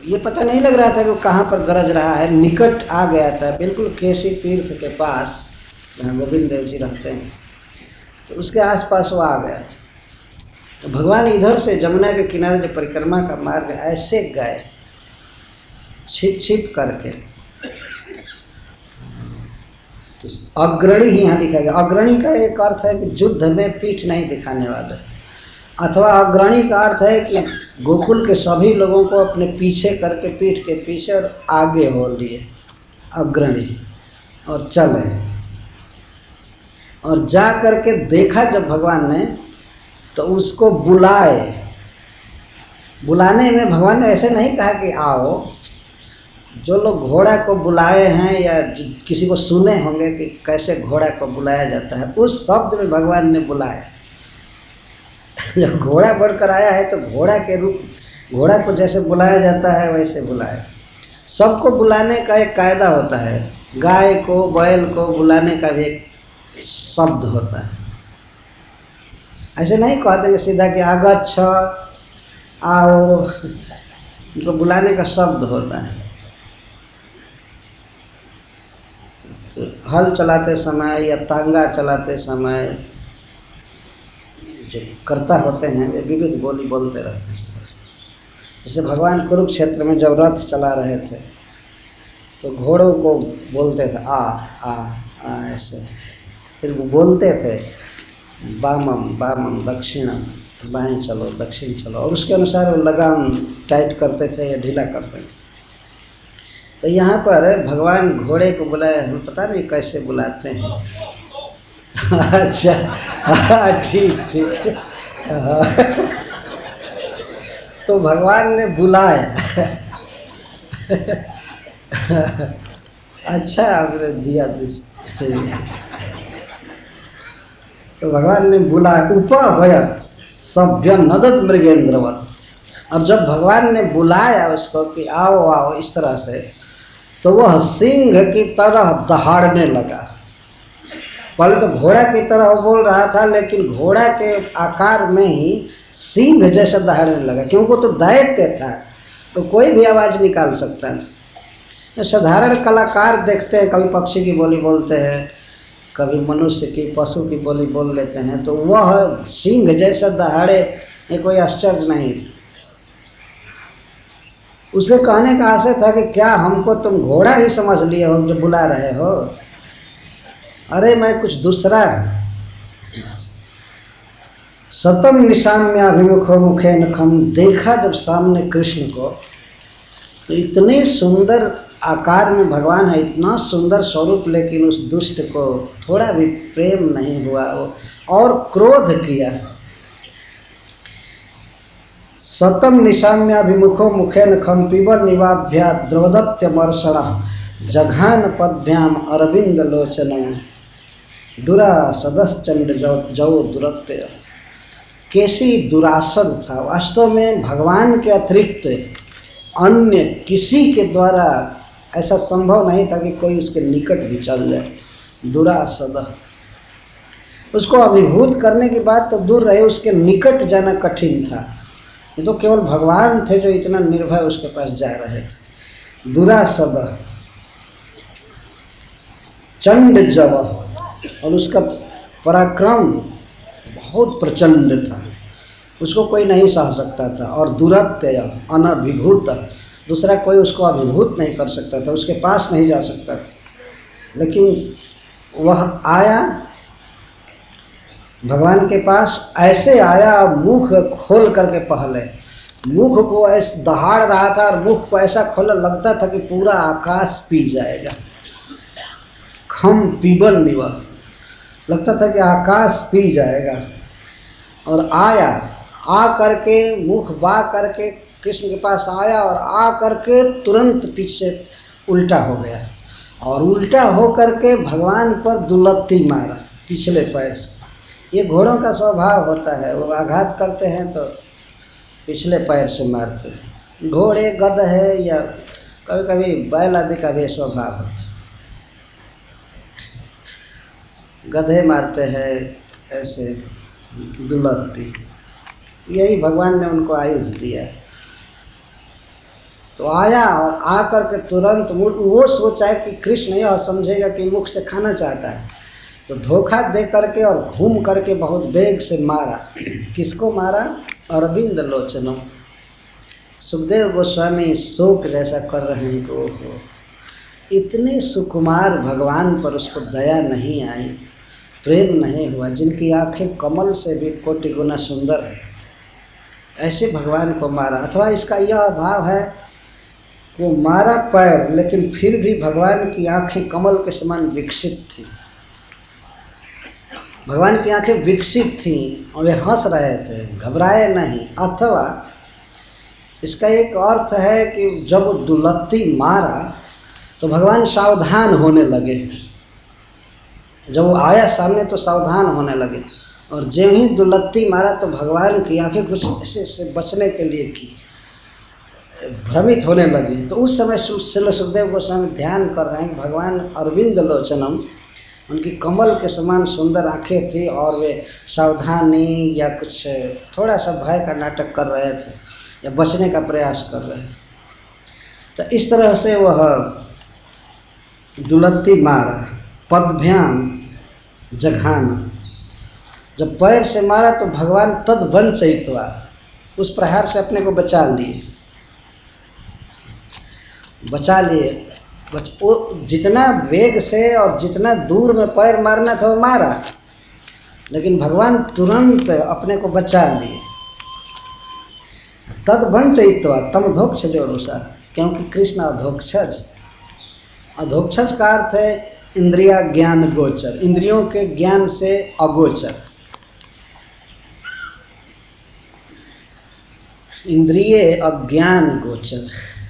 ये पता नहीं लग रहा था कि वो कहाँ पर गरज रहा है, निकट आ गया था, बिल्कुल केसी तीर्थ के पास जहाँ गोविंद देव जी रहते हैं, तो उसके आसपास वो आ गया। तो भगवान इधर से जमुना के किनारे जो परिक्रमा का मार्ग ऐसे गए छिप छिप करके, तो अग्रणी ही यहाँ लिखा गया। अग्रणी का एक अर्थ है कि युद्ध में पीठ नहीं दिखाने वाले, अथवा अग्रणी का अर्थ है कि गोकुल के सभी लोगों को अपने पीछे करके, पीठ के पीछे और आगे हो लिए, अग्रणी, और चले। और जा करके देखा जब भगवान ने, तो उसको बुलाए। बुलाने में भगवान ने ऐसे नहीं कहा कि आओ। जो लोग घोड़ा को बुलाए हैं या किसी को सुने होंगे कि कैसे घोड़ा को बुलाया जाता है, उस शब्द में भगवान ने बुलाया। जब घोड़ा बढ़कर आया है तो घोड़ा के रूप, घोड़ा को जैसे बुलाया जाता है वैसे बुलाया। सबको बुलाने का एक कायदा होता है, गाय को, बैल को बुलाने का भी एक शब्द होता है। ऐसे नहीं कहते कि सीधा कि आगच्छ, आओ, उनको बुलाने का शब्द होता है। तो हल चलाते समय या तांगा चलाते समय जो कर्ता होते हैं वे विविध बोली बोलते रहते हैं। जैसे भगवान कुरुक्षेत्र में जब रथ चला रहे थे तो घोड़ों को बोलते थे आ आ आ, ऐसे। फिर वो बोलते थे वामम वामम, दक्षिणम, बाएं चलो, दक्षिण चलो, और उसके अनुसार वो लगाम टाइट करते थे या ढीला करते थे। तो यहाँ पर भगवान घोड़े को बुलाए, हम पता नहीं कैसे बुलाते हैं। अच्छा, ठीक ठीक। तो भगवान ने बुलाया। अच्छा आपने दिया दृष्टि। तो भगवान ने बुलाया, उपवयत सभ्य नदत मृगेंद्रवत। और जब भगवान ने बुलाया उसको कि आओ आओ इस तरह से, तो वह सिंह की तरह दहाड़ने लगा। पहले तो घोड़ा की तरह वो बोल रहा था, लेकिन घोड़ा के आकार में ही सिंह जैसा दहाड़ने लगा, क्योंकि वो तो दैत्य था, तो कोई भी आवाज निकाल सकता था। साधारण कलाकार देखते हैं, कभी पक्षी की बोली बोलते हैं, कभी मनुष्य की, पशु की बोली बोल लेते हैं, तो वह सिंह जैसा दहाड़े, ये कोई आश्चर्य नहीं था। उसके कहने का आशय था कि क्या हमको तुम घोड़ा ही समझ लिए हो जो बुला रहे हो? अरे मैं कुछ दूसरा। सतम निशाम्याभिमुखो मुखे नखम, देखा जब सामने कृष्ण को, तो इतने सुंदर आकार में भगवान है, इतना सुंदर स्वरूप, लेकिन उस दुष्ट को थोड़ा भी प्रेम नहीं हुआ वो, और क्रोध किया। सतम निशाम्याभिमुखो मुखेन खम पिबन निवाभ्या द्रवदत्य मर्षण जघान पद्भ्याम अरविंद लोचनम दुरा सदश्चंड जौ दुरत्य। कैसी दुरासद था। वास्तव में भगवान के अतिरिक्त अन्य किसी के द्वारा ऐसा संभव नहीं था कि कोई उसके निकट भी चल जाए। दुरासद, उसको अभिभूत करने की बात तो दूर रहे, उसके निकट जाना कठिन था। ये तो केवल भगवान थे जो इतना निर्भय उसके पास जा रहे थे। दुरासद, चंड जव, और उसका पराक्रम बहुत प्रचंड था, उसको कोई नहीं सह सकता था। और दुरत्य, अनभिभूत, दूसरा कोई उसको अभिभूत नहीं कर सकता था, उसके पास नहीं जा सकता था। लेकिन वह आया भगवान के पास, ऐसे आया, मुख खोल करके, पहले मुख को ऐसे दहाड़ रहा था और मुख को ऐसा खोला, लगता था कि पूरा आकाश पी जाएगा। खम पीबल निवा, लगता था कि आकाश पी जाएगा। और आया, आ करके मुख बा करके कृष्ण के पास आया, और आ करके तुरंत पीछे उल्टा हो गया, और उल्टा हो करके भगवान पर दुलत्ती मारा पिछले पैर से। ये घोड़ों का स्वभाव होता है, वो आघात करते हैं तो पिछले पैर से मारते हैं। घोड़े, गध है, या कभी कभी बैल आदि का भी स्वभाव होता है, गधे मारते हैं ऐसे दुलत्ती। यही भगवान ने उनको आयुध दिया है। तो आया और आकर के तुरंत वो सोचा है कि कृष्ण यह समझेगा कि मुख से खाना चाहता है, तो धोखा दे करके और घूम करके बहुत वेग से मारा। किसको मारा? अरविंद लोचनम। सुखदेव गोस्वामी शोक जैसा कर रहे हैं कि ओहो, इतने सुकुमार भगवान पर उसको दया नहीं आई, प्रेम नहीं हुआ, जिनकी आंखें कमल से भी कोटि गुना सुंदर है, ऐसे भगवान को मारा। अथवा इसका यह भाव है, वो मारा पैर, लेकिन फिर भी भगवान की आंखें कमल के समान विकसित थी, भगवान की आंखें विकसित थी और वे हंस रहे थे, घबराए नहीं। अथवा इसका एक अर्थ है कि जब दुलत्ती मारा तो भगवान सावधान होने लगे, जब वो आया सामने तो सावधान होने लगे, और जब ही दुलत्ती मारा तो भगवान की आंखें कुछ ऐसे बचने के लिए की, भ्रमित होने लगी। तो उस समय श्रील सुखदेव गोस्वामी ध्यान कर रहे हैं कि भगवान अरविंद लोचनम, उनकी कमल के समान सुंदर आंखें थी और वे सावधानी या कुछ थोड़ा सा भय का नाटक कर रहे थे या बचने का प्रयास कर रहे थे। तो इस तरह से वह दुलत्ती मारा, पदभ्याम जघान, जब पैर से मारा तो भगवान तद वंचयित्वा, उस प्रहार से अपने को बचा लिए। वो जितना वेग से और जितना दूर में पैर मारना था वो मारा, लेकिन भगवान तुरंत अपने को बचा लिए। तद वंचयित्वा तम धोक्षजोरुषा, क्योंकि कृष्ण अधोक्षज, अधोक्षज का अर्थ है इंद्रिया ज्ञान गोचर, इंद्रियों के ज्ञान से अगोचर। इंद्रिय अज्ञान गोचर,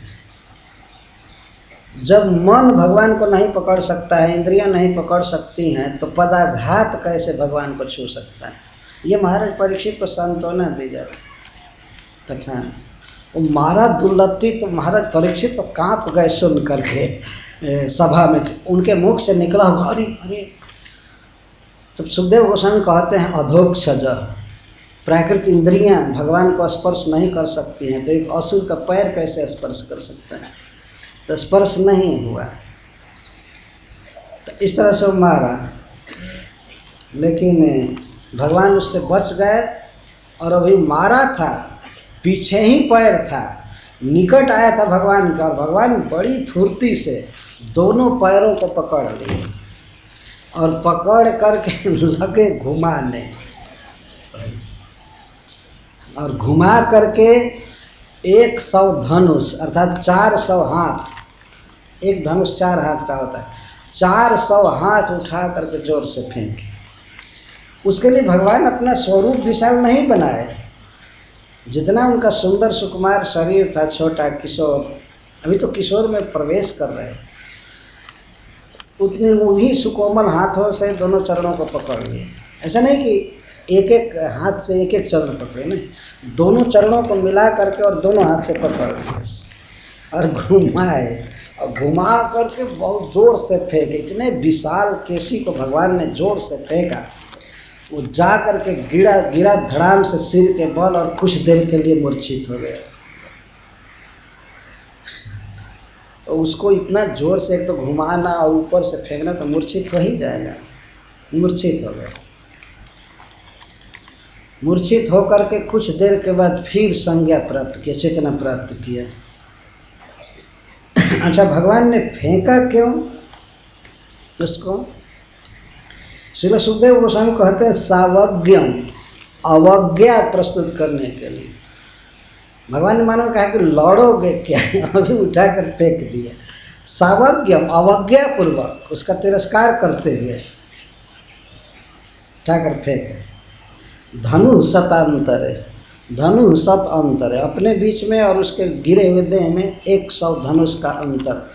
जब मन भगवान को नहीं पकड़ सकता है, इंद्रियां नहीं पकड़ सकती हैं, तो पदाघात कैसे भगवान को छू सकता है। ये महाराज परीक्षित को सांत्वना दी जाती कथा। वो मारा दुर्लत्ती तो महाराज परीक्षित तो कांप गए सुन करके सभा में, उनके मुख से निकला हुआ अरे अरे। तब सुखदेव गोस्वामी कहते हैं अधोक्षज, प्राकृतिक इंद्रियां भगवान को स्पर्श नहीं कर सकती हैं, तो एक असुर का पैर कैसे स्पर्श कर सकता है? तो स्पर्श नहीं हुआ। तो इस तरह से वो मारा, लेकिन भगवान उससे बच गए। और अभी मारा था, पीछे ही पैर था, निकट आया था भगवान का, और भगवान बड़ी फुर्ती से दोनों पैरों को पकड़ लिए और पकड़ करके लगे घुमाने, और घुमा करके 100 धनुष अर्थात 400 हाथ, एक धनुष 4 हाथ का होता है, 400 हाथ उठा करके जोर से फेंके। उसके लिए भगवान अपना स्वरूप विशाल नहीं बनाए, जितना उनका सुंदर सुकुमार शरीर था, छोटा किशोर, अभी तो किशोर में प्रवेश कर रहे, उतने उन्हीं सुकोमल हाथों से दोनों चरणों को पकड़ लिए। ऐसा नहीं कि एक एक हाथ से एक एक चरण पकड़े, नहीं, दोनों चरणों को मिला करके और दोनों हाथ से पकड़ लिए और घुमाए, और घुमा करके बहुत जोर से फेंके। इतने विशाल केसी को भगवान ने जोर से फेंका, वो जा करके गिरा धड़ाम से सिर के बल, और कुछ देर के लिए मूर्छित हो गया। तो उसको इतना जोर से एक तो घुमाना और ऊपर से फेंकना, तो मूर्छित हो ही जाएगा। मूर्छित हो गया। मूर्छित होकर के कुछ देर के बाद फिर संज्ञा प्राप्त किया, चेतना प्राप्त किया। अच्छा, भगवान ने फेंका क्यों उसको? श्रील सुखदेव गोस्वामी कहते हैं सावज्ञम, अवज्ञा प्रस्तुत करने के लिए। भगवान ने मानो कहा कि लड़ोगे क्या, अभी उठाकर फेंक दिया। सावज्ञम, अवज्ञा पूर्वक, उसका तिरस्कार करते हुए उठाकर फेंक। धनु शतांतरे, धनु शत अंतर है, अपने बीच में और उसके गिरे हुए देह में 100 धनुष का अंतर।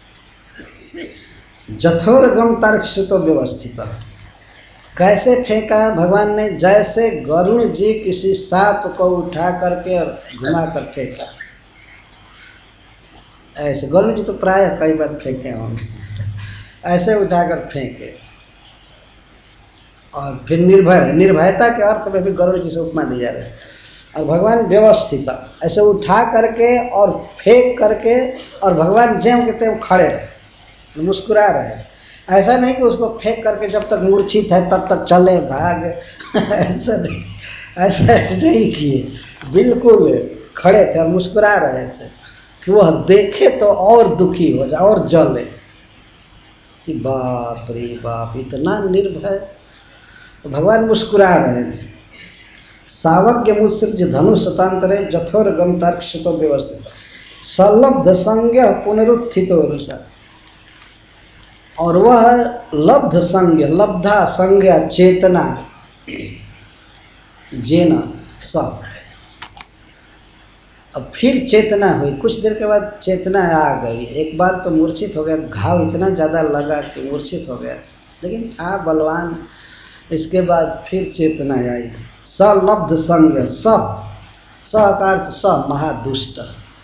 जठोरगम तर्कसुतो व्यवस्थित, कैसे फेंका भगवान ने? जैसे गरुण जी किसी सांप को उठा करके और घुमा कर फेंका, ऐसे गरुण जी तो प्राय कई बार फेंके होंगे, ऐसे उठाकर फेंके। और फिर निर्भय, निर्भयता के अर्थ में भी गरुड़ जी से उपमा दी जा रही है। और भगवान व्यवस्थित ऐसे उठा करके और फेंक करके, और भगवान ज्यों के त्यों खड़े रहे, मुस्कुरा रहे। ऐसा नहीं कि उसको फेंक करके जब तक मूर्छित है तब तक चले भाग ऐसा नहीं किए, बिल्कुल खड़े थे और मुस्कुरा रहे थे कि वह देखे तो और दुखी हो जाए और जले कि बाप रे बाप इतना निर्भय। तो भगवान मुस्कुरा रहे थे। सावज्ञ मुत्सृज धनु शतांतरे जठोरगम तर्कशतो व्यवस्थित सलब्ध संज्ञ पुनरुत्थितो रुषा। और वह लब्ध संज्ञ, लब्धा संज्ञा चेतना जेना सब, अब फिर चेतना हुई। कुछ देर के बाद चेतना आ गई। एक बार तो मूर्छित हो गया, घाव इतना ज़्यादा लगा कि मूर्छित हो गया, लेकिन था बलवान। इसके बाद फिर चेतना आई। सलब्ध संज्ञ, स का अर्थ स महादुष्ट,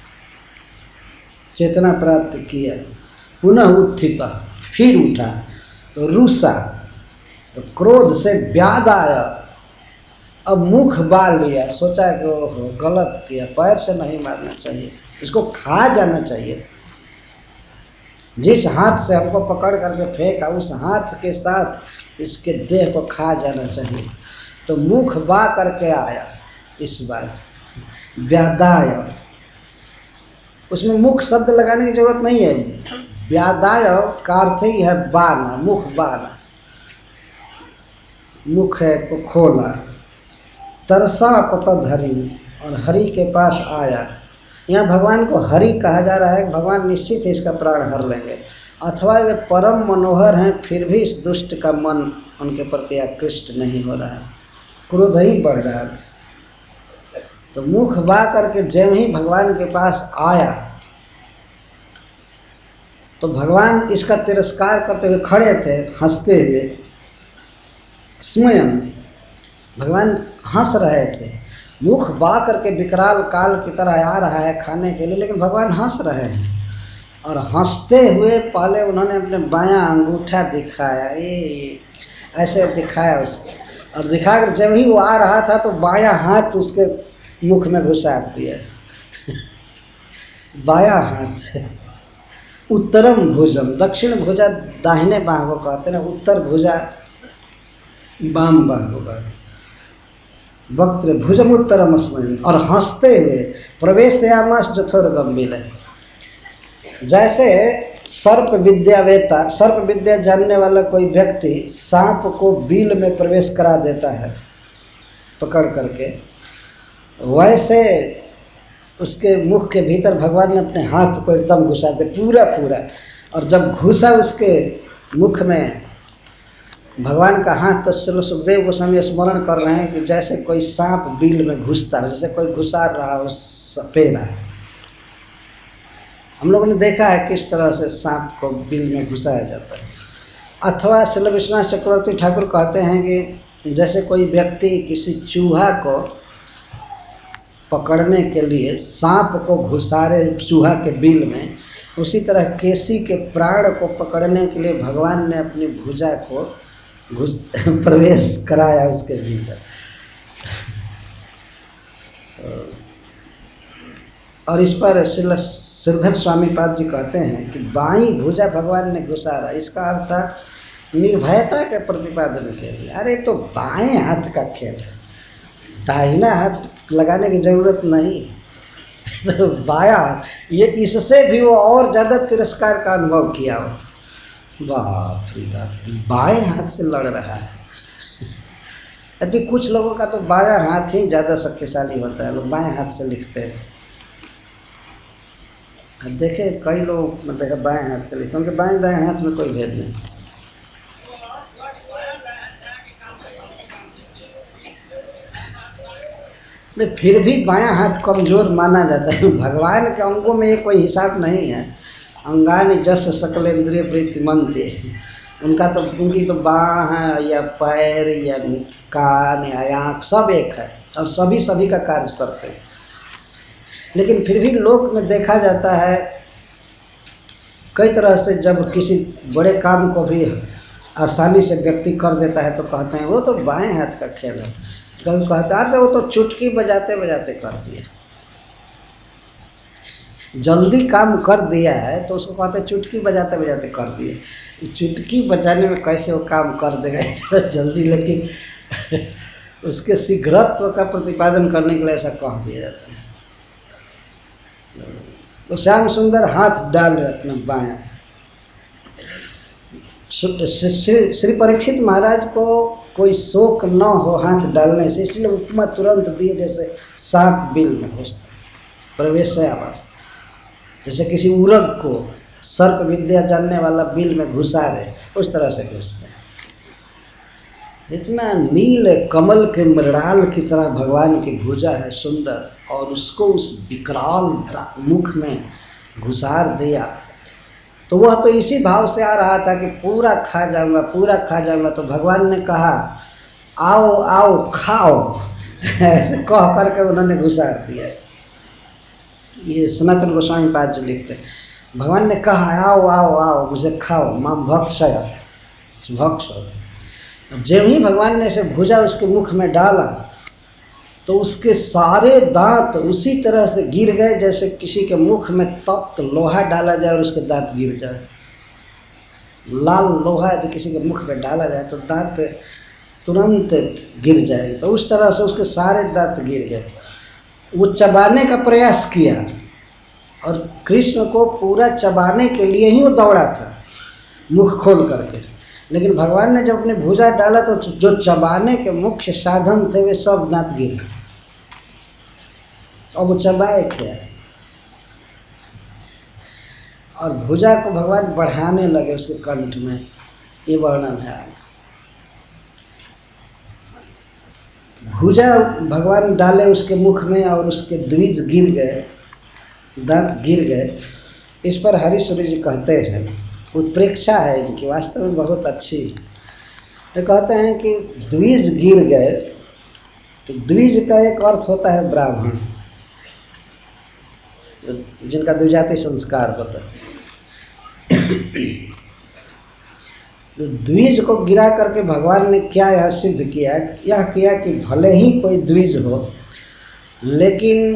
चेतना प्राप्त किया। पुनः उत्थित, फिर उठा। तो रुषा, तो क्रोध से व्यादाय, अब मुख बाल लिया। सोचा कि ओहो गलत किया, पैर से नहीं मारना चाहिए, इसको खा जाना चाहिए था। जिस हाथ से हमको पकड़ करके फेंका उस हाथ के साथ इसके देह को खा जाना चाहिए। तो मुख बा करके आया। इस बार व्यादाय, उसमें मुख शब्द लगाने की जरूरत नहीं है। व्यादाय का अर्थ ही है बाना, मुख बाना, मुख है को खोला। तरसा पतधरि, और हरि के पास आया। यहाँ भगवान को हरि कहा जा रहा है। भगवान निश्चित ही इसका प्राण हर लेंगे, अथवा वे परम मनोहर हैं फिर भी इस दुष्ट का मन उनके प्रति आकृष्ट नहीं हो रहा है, क्रोध ही बढ़ रहा था। तो मुख बा करके जब ही भगवान के पास आया तो भगवान इसका तिरस्कार करते हुए खड़े थे, हंसते हुए। स्वयं भगवान हंस रहे थे। मुख बा करके विकराल काल की तरह आ रहा है खाने के लिए, लेकिन भगवान हंस रहे हैं। और हंसते हुए पहले उन्होंने अपने बायां अंगूठा दिखाया, ये ऐसे दिखाया उसको, और दिखाकर जब ही वो आ रहा था तो बायां हाथ उसके मुख में घुसा दिया। बायां हाथ, उत्तरम भुजम, दक्षिण भुजा दाहिने बाह को कहते हैं, उत्तर भुजा बाम बाह को कहते, वक्त्र भुजम उत्तरम स्मरण। और हंसते हुए प्रवेशयामास जठोर गंभीर, जैसे सर्प विद्यावेता, सर्प विद्या जानने वाला कोई व्यक्ति सांप को बिल में प्रवेश करा देता है पकड़ करके, वैसे उसके मुख के भीतर भगवान ने अपने हाथ को एकदम घुसा दे पूरा पूरा। और जब घुसा उसके मुख में भगवान का हाथ, तो श्री सुखदेव गोस्वामी स्मरण कर रहे हैं कि जैसे कोई सांप बिल में घुसता है, जैसे कोई घुसा रहा हो सपेरा। हम लोगों ने देखा है किस तरह से सांप को बिल में घुसाया जाता है। अथवा श्री विश्वनाथ चक्रवर्ती ठाकुर कहते हैं कि जैसे कोई व्यक्ति किसी चूहा को पकड़ने के लिए सांप को घुसारे चूहा के बिल में, उसी तरह केसी के प्राण को पकड़ने के लिए भगवान ने अपनी भुजा को प्रवेश कराया उसके भीतर। और इस पर श्रीधर स्वामी पाद जी कहते हैं कि बाईं भुजा भगवान ने घुसारा, इसका अर्थ था निर्भयता के प्रतिपादन के लिए। अरे तो बाएं हाथ का खेल है, दाहिना हाथ लगाने की जरूरत नहीं। तो बाया, ये इससे भी वो और ज्यादा तिरस्कार का अनुभव किया हो। बाप रे बाप, बाएं हाथ से लड़ रहा है। अभी कुछ लोगों का तो बायां हाथ ही ज्यादा शक्तिशाली होता है, लोग बाएं हाथ से लिखते हैं। देखे कई लोग मतलब बाएं हाथ से लिखते हैं, उनके बाएं दाएं हाथ में कोई भेद नहीं। फिर भी बायां हाथ कमजोर माना जाता है। भगवान के अंगों में ये कोई हिसाब नहीं है। अंगानि जस सकलेंद्रिय वृत्तिमंते, उनकी तो बाह या पैर या कान या आँख सब एक है, और सभी का कार्य करते हैं। लेकिन फिर भी लोक में देखा जाता है कई तरह से, जब किसी बड़े काम को भी आसानी से व्यक्ति कर देता है तो कहते हैं वो तो बाएं हाथ का खेल है। कभी कहते अरे वो तो चुटकी बजाते बजाते कर दिया, जल्दी काम कर दिया है तो उसको कहते चुटकी बजाते बजाते कर दिए। चुटकी बजाने में कैसे वो काम कर देगा इतना जल्दी, लेकिन उसके शीघ्रत्व का प्रतिपादन करने के लिए ऐसा कह दिया जाता है। तो श्याम सुंदर हाथ डाल रहे अपना बायां। श्री परीक्षित महाराज को कोई शोक न हो हाथ डालने से, इसलिए उपमा तुरंत दिए जैसे सांप बिल में घुसता, प्रवेशयावास, जैसे किसी उरग को सर्प विद्या जानने वाला बिल में घुसा रहे, उस तरह से घुसते हैं। इतना नील कमल के मृणाल की तरह भगवान की भुजा है सुंदर, और उसको उस विकराल मुख में घुसार दिया। तो वह तो इसी भाव से आ रहा था कि पूरा खा जाऊंगा, पूरा खा जाऊंगा। तो भगवान ने कहा आओ आओ खाओ, ऐसे कह करके उन्होंने घुसार दिया। ये सनातन गोस्वामी पाद जी लिखते हैं, भगवान ने कहा आओ आओ आओ मुझे खाओ, माम भक्षय भक्ष। जब ही भगवान ने इसे भुजा उसके मुख में डाला तो उसके सारे दांत उसी तरह से गिर गए जैसे किसी के मुख में तप्त लोहा डाला जाए और उसके दांत गिर जाए। लाल लोहा यदि किसी के मुख में डाला जाए तो दांत तुरंत गिर जाएंगे, तो उस तरह से उसके सारे दांत गिर गए। वो चबाने का प्रयास किया और कृष्ण को पूरा चबाने के लिए ही वो दौड़ा था मुख खोल करके, लेकिन भगवान ने जब अपने भुजा डाला तो जो चबाने के मुख्य साधन थे वे सब दांत गिर गए। और वो चबाए क्या, और भुजा को भगवान बढ़ाने लगे उसके कंठ में, ये वर्णन है। भुजा भगवान डाले उसके मुख में और उसके द्विज गिर गए, दांत गिर गए। इस पर हरीश्वरी जी कहते हैं, उत्प्रेक्षा है इनकी वास्तव में बहुत अच्छी। ये कहते हैं कि द्विज गिर गए, तो द्विज का एक अर्थ होता है ब्राह्मण, जिनका द्विजाति संस्कार होता है। द्विज को गिरा करके भगवान ने क्या यह सिद्ध किया, यह किया कि भले ही कोई द्विज हो, लेकिन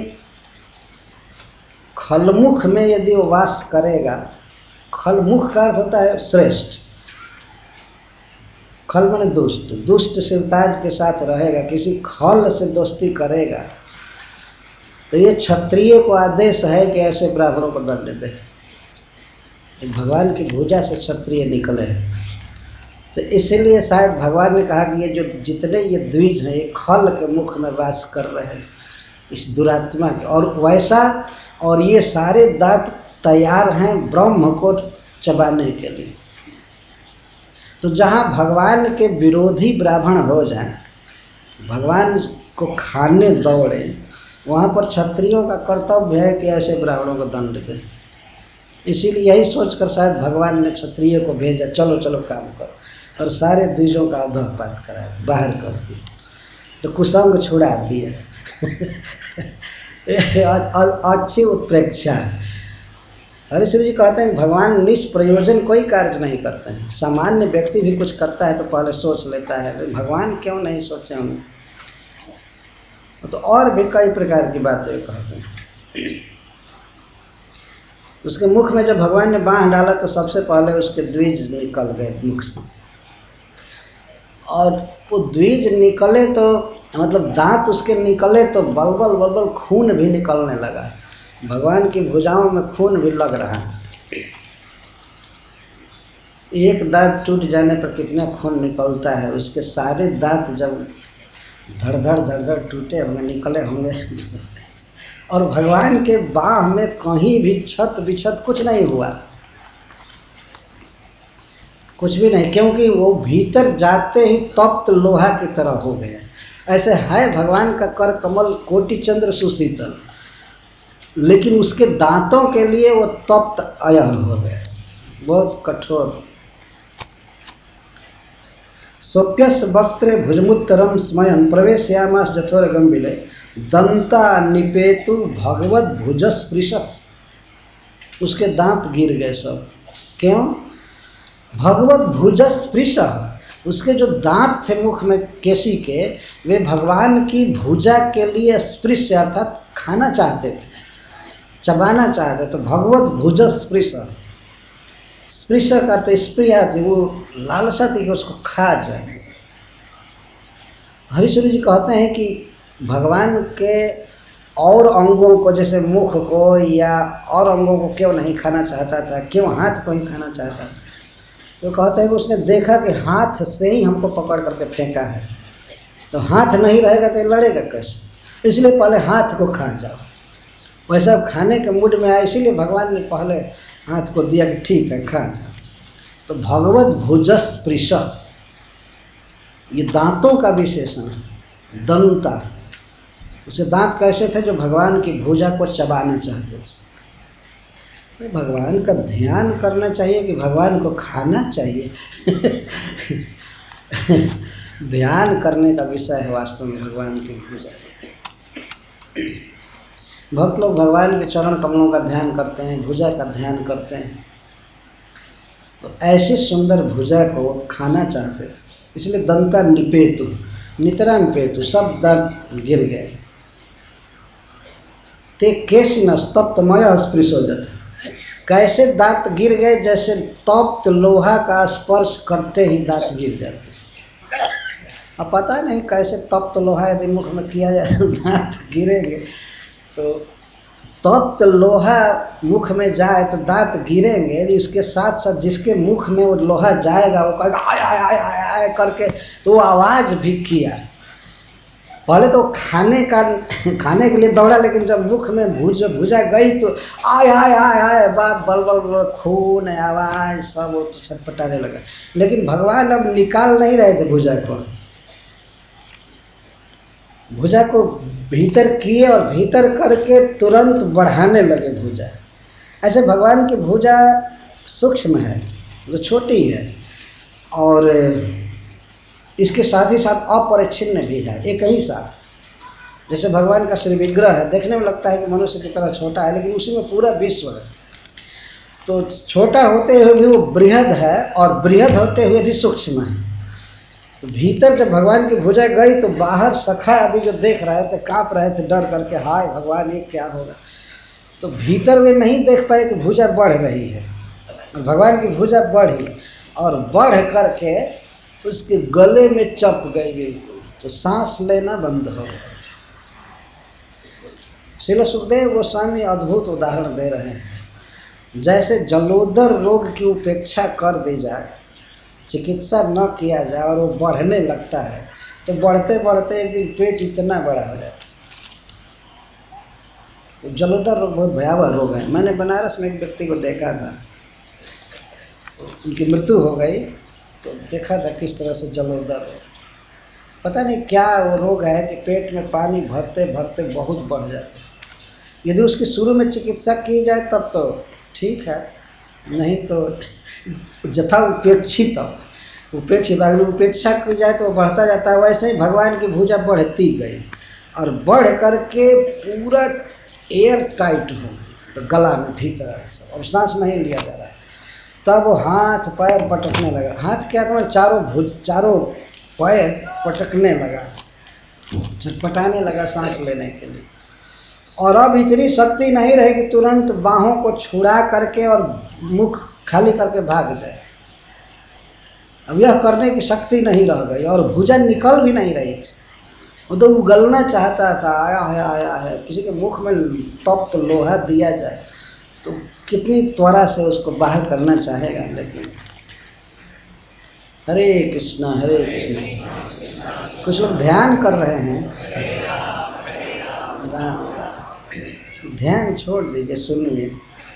खलमुख में यदि वो वास करेगा, खलमुख का अर्थ होता है श्रेष्ठ, खल माने दुष्ट, दुष्ट शिवताज के साथ रहेगा, किसी खल से दोस्ती करेगा, तो ये क्षत्रिय को आदेश है कि ऐसे ब्राह्मणों को दंड दे। भगवान की भुजा से क्षत्रिय निकले हैं, तो इसीलिए शायद भगवान ने कहा कि ये जो जितने ये द्विज हैं ये खल के मुख में वास कर रहे हैं इस दुरात्मा के, और वैसा, और ये सारे दांत तैयार हैं ब्रह्म को चबाने के लिए। तो जहाँ भगवान के विरोधी ब्राह्मण हो जाएं, भगवान को खाने दौड़े, वहाँ पर क्षत्रियों का कर्तव्य है कि ऐसे ब्राह्मणों को दंड दें। इसीलिए यही सोचकर शायद भगवान ने क्षत्रिय को भेजा, चलो चलो काम करो, और सारे द्विजों का अधःपात करा, बाहर कर दिए, तो कुसंग छुड़ा दिए। अच्छी उत्प्रेक्षा है। हरीश्वर जी कहते हैं भगवान निष्प्रयोजन कोई कार्य नहीं करते हैं। सामान्य व्यक्ति भी कुछ करता है तो पहले सोच लेता है, लेकिन भगवान क्यों नहीं सोचे होंगे। तो और भी कई प्रकार की बातें कहते हैं। उसके मुख में जब भगवान ने बाँह डाला तो सबसे पहले उसके द्विज निकल गए मुख से, और वो द्विज निकले तो मतलब दांत उसके निकले तो बलबल बलबल खून भी निकलने लगा। भगवान की भुजाओं में खून भी लग रहा था। एक दांत टूट जाने पर कितना खून निकलता है, उसके सारे दांत जब धड़ धड़ टूटे होंगे, निकले होंगे। और भगवान के बाह में कहीं भी छत बिछत कुछ नहीं हुआ, कुछ भी नहीं, क्योंकि वो भीतर जाते ही तप्त लोहा की तरह हो गया। ऐसे है भगवान का कर कमल कोटि चंद्र सुशीतल, लेकिन उसके दांतों के लिए वो तप्त अयह हो गया, बहुत कठोर। सोप्यस वक्त्रे भुजमुत्तरम स्मयन प्रवेशयामास जठोर गंभीरे दंता निपेतु भगवत भुजस्पृश। उसके दांत गिर गए सब। क्यों? भगवत भुजस्पृश, उसके जो दांत थे मुख में केसी के, वे भगवान की भुजा के लिए स्पृश अर्थात खाना चाहते थे, चबाना चाहते। तो भगवत भुज स्पृश, स्पृश करते स्प्रिया थी, वो लालसा थी कि उसको खा जाए। हरीश्वरी जी कहते हैं कि भगवान के और अंगों को, जैसे मुख को या और अंगों को क्यों नहीं खाना चाहता था, क्यों हाथ को ही खाना चाहता था? तो कहते हैं कि उसने देखा कि हाथ से ही हमको पकड़ करके फेंका है, तो हाथ नहीं रहेगा तो लड़ेगा कैसे, इसलिए पहले हाथ को खा जाओ। वैसा खाने के मूड में आया, इसीलिए भगवान ने पहले हाथ को दिया कि ठीक है खा जाओ। तो भगवत भुजस स्पृश, ये दांतों का विशेषण है, दंता। उसे दांत कैसे थे? जो भगवान की भुजा को चबाना चाहते थे। तो भगवान का ध्यान करना चाहिए कि भगवान को खाना चाहिए? ध्यान करने का विषय है वास्तव में भगवान की भुजा। भक्त लोग भगवान के चरण कमलों का ध्यान करते हैं, भुजा का ध्यान करते हैं, तो ऐसी सुंदर भुजा को खाना चाहते थे, इसलिए दंता निपेतु, नितरा निपेतु, सब दांत गिर गए। ते केशिन तप्तमय स्पृश हो जाता, कैसे दांत गिर गए? जैसे तप्त लोहा का स्पर्श करते ही दांत गिर जाते। अब पता नहीं कैसे तप्त लोहा यदि मुख में किया जाए तो दांत गिरेंगे। तो तप्त लोहा मुख में जाए तो दांत गिरेंगे, इसके साथ साथ जिसके मुख में वो लोहा जाएगा वो कहेगा आय आय आय आय आय करके, तो वो आवाज भी किया। पहले तो खाने के लिए दौड़ा, लेकिन जब मुख में भुजा गई तो आय आय आय आय, बाप बल बल बल, खून आवाज सब वो तो छटपटाने लगा। लेकिन भगवान अब निकाल नहीं रहे थे भुजा को भीतर किए और भीतर करके तुरंत बढ़ाने लगे भुजा। ऐसे भगवान की भुजा सूक्ष्म है, जो छोटी है, और इसके साथ ही साथ अपरिच्छिन्न भी है, एक ही साथ। जैसे भगवान का श्री विग्रह है, देखने में लगता है कि मनुष्य की तरह छोटा है, लेकिन उसी में पूरा विश्व है। तो छोटा होते हुए भी वो बृहद है, और बृहद होते हुए भी सूक्ष्म है। तो भीतर जब भगवान की भुजा गई तो बाहर सखा आदि जो देख रहे थे कांप रहे थे डर करके, हाय भगवान ये क्या होगा। तो भीतर वे नहीं देख पाए कि भुजा बढ़ रही है, और भगवान की भुजा बढ़ी और बढ़ करके उसके गले में चप गई बिल्कुल, तो सांस लेना बंद हो गया। श्रील सुखदेव गोस्वामी अद्भुत उदाहरण दे रहे हैं। जैसे जलोदर रोग की उपेक्षा कर दी जाए, चिकित्सा न किया जाए और वो बढ़ने लगता है, तो बढ़ते बढ़ते एक दिन पेट इतना बड़ा हो जाता है। तो जलोदर रोग बहुत भयावह रोग है। मैंने बनारस में एक व्यक्ति को देखा था, उनकी मृत्यु हो गई, तो देखा था किस तरह से जलोदर रोग, पता नहीं क्या वो रोग है कि पेट में पानी भरते भरते बहुत बढ़ जाता है। यदि उसकी शुरू में चिकित्सा की जाए तब तो ठीक है, नहीं तो जथा उपेक्षित अगर उपेक्षा की जाए तो बढ़ता जाता है। वैसे ही भगवान की भुजा बढ़ती गई और बढ़ करके पूरा एयर टाइट हो, तो गला में भीतर सब, और सांस नहीं लिया जा रहा है। तब वो हाथ पैर पटकने लगा, हाथ क्या तो चारों पैर पटकने लगा, छटपटाने लगा सांस लेने के लिए। और अब इतनी शक्ति नहीं रही कि तुरंत बाहों को छुड़ा करके और मुख खाली करके भाग जाए। अब यह करने की शक्ति नहीं रह गई, और भुजा निकल भी नहीं रही थी। वो तो उगलना चाहता था, आया है। किसी के मुख में तप्त लोहा दिया जाए तो कितनी त्वरा से उसको बाहर करना चाहेगा। लेकिन हरे कृष्णा हरे कृष्णा। कुछ लोग ध्यान कर रहे हैं, ध्यान छोड़ दीजिए, सुनिए।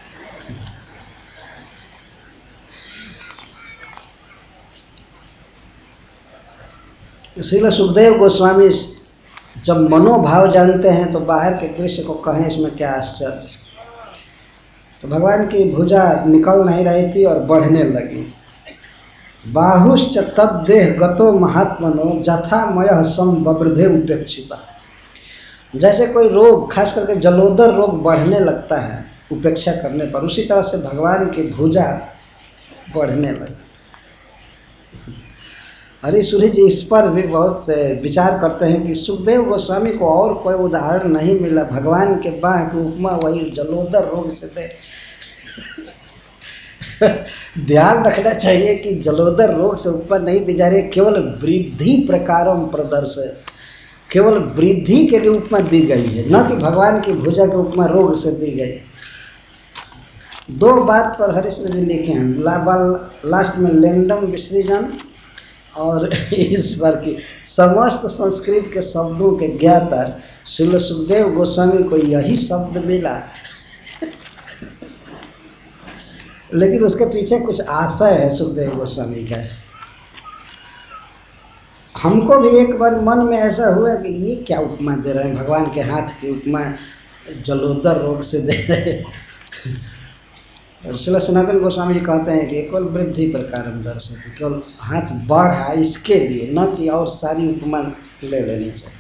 श्रील सुखदेव गोस्वामी जब मनोभाव जानते हैं तो बाहर के दृश्य को कहें, इसमें क्या आश्चर्य। तो भगवान की भुजा निकल नहीं रही थी और बढ़ने लगी। बाहुश्च तद्देह गतो महात्मनो जथामयः संबवृधे उपेक्षिता। जैसे कोई रोग, खास करके जलोदर रोग बढ़ने लगता है उपेक्षा करने पर, उसी तरह से भगवान की भुजा बढ़ने लगी। हरीश्वरी जी इस पर भी बहुत से विचार करते हैं कि सुखदेव गोस्वामी को और कोई उदाहरण नहीं मिला, भगवान के बाह की उपमा वही जलोदर रोग से दे। ध्यान रखना चाहिए कि जलोदर रोग से उपमा नहीं दी जा रही, केवल वृद्धि प्रकारम प्रदर्श, केवल वृद्धि के लिए उपमा दी गई है, न कि भगवान की भुजा की उपमा रोग से दी गई। दो बात पर हरीश्वर जी लिखे हैं, लास्ट में लेंडम विसर्जन और इस बार की समस्त संस्कृत के शब्दों के ज्ञाता श्रील सुखदेव गोस्वामी को यही शब्द मिला। लेकिन उसके पीछे कुछ आशय है सुखदेव गोस्वामी का। हमको भी एक बार मन में ऐसा हुआ कि ये क्या उपमा दे रहे हैं, भगवान के हाथ की उपमा जलोदर रोग से दे रहे हैं। श्रील सनातन गोस्वामी जी कहते हैं कि केवल वृद्धि प्रकार दर्शक, केवल हाथ बढ़ा इसके लिए, न कि और सारी उपमा ले लेनी चाहिए।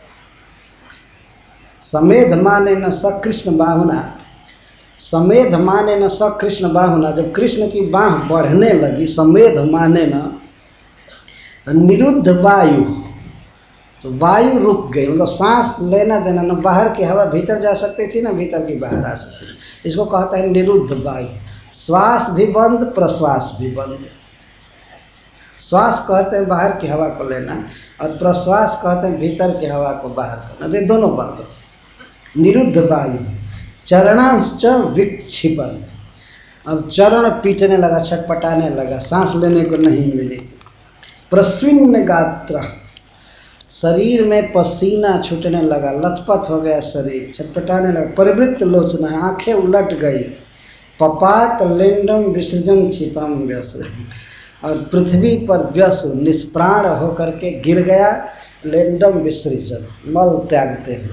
समेध माने न स कृष्ण बाहुना, समेध माने न स कृष्ण बाहुना, जब कृष्ण की बाह बढ़ने लगी, समेध माने न निरुद्ध वायु, तो वायु रुक गई, मतलब सांस लेना देना, न बाहर की हवा भीतर जा सकती थी न भीतर की बाहर आ सकती थी। इसको कहता है निरुद्ध वायु। श्वास भी बंद, प्रश्वास भी बंद। श्वास कहते हैं बाहर की हवा को लेना और प्रश्वास कहते हैं भीतर की हवा को बाहर करना, ये दोनों बंद। निरुद्ध वायु। चरणांश्च विक्षिपन, अब चरण पीटने लगा, छटपटाने लगा, सांस लेने को नहीं मिली। प्रस्विन्न गात्र, शरीर में पसीना छूटने लगा, लथपथ हो गया शरीर, छटपटाने लगा। परिवृत्त लोचना, आंखें उलट गई। पपात लेंडम विसर्जन चितम व्यस, और पृथ्वी पर व्यस निष्प्राण होकर के गिर गया। लेंडम विसर्जन, मल त्यागते हुए,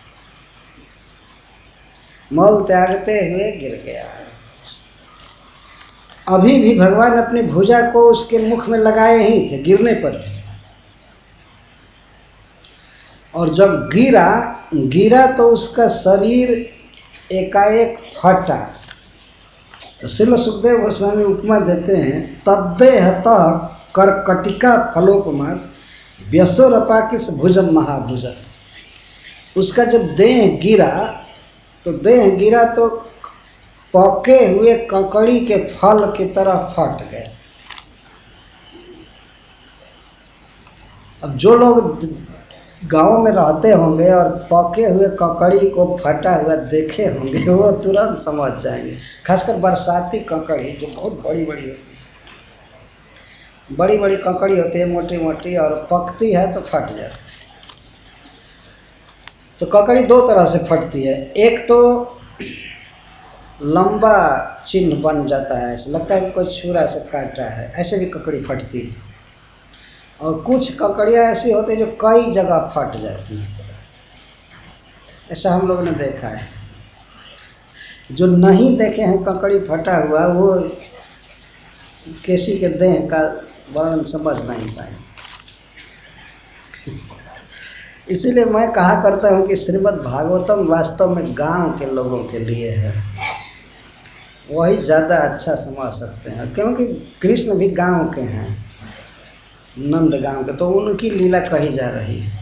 मल त्यागते हुए गिर गया। अभी भी भगवान अपनी भुजा को उसके मुख में लगाए ही थे गिरने पर, और जब गिरा तो उसका शरीर एकाएक फटा। तो श्रील सुखदेव गोस्वामी उपमा देते हैं, तद्देहतः कर्कटिका फलोपमा व्यसोरपाकिस भुजम महाभुजा। उसका जब देह गिरा तो पके हुए ककड़ी के फल की तरह फट गए। अब जो लोग गांव में रहते होंगे और पके हुए ककड़ी को फटा हुआ देखे होंगे, वो तुरंत समझ जाएंगे। खासकर बरसाती ककड़ी जो बहुत बड़ी बड़ी होती है, बड़ी बड़ी ककड़ी होती है, मोटी मोटी, और पकती है तो फट जाती है। तो ककड़ी दो तरह से फटती है, एक तो लंबा चिन्ह बन जाता है, ऐसा लगता है कि कोई छुरा से काटा है, ऐसे भी ककड़ी फटती है। और कुछ ककड़ियाँ ऐसी होती है जो कई जगह फट जाती है, ऐसा हम लोगों ने देखा है। जो नहीं देखे हैं ककड़ी फटा हुआ, वो किसी के देह का वर्णन समझ नहीं पाए। इसीलिए मैं कहा करता हूँ कि श्रीमद् भागवतम वास्तव में गांव के लोगों के लिए है, वही ज़्यादा अच्छा समझ सकते हैं, क्योंकि कृष्ण भी गांव के हैं, नंद गांव के, तो उनकी लीला कही जा रही है।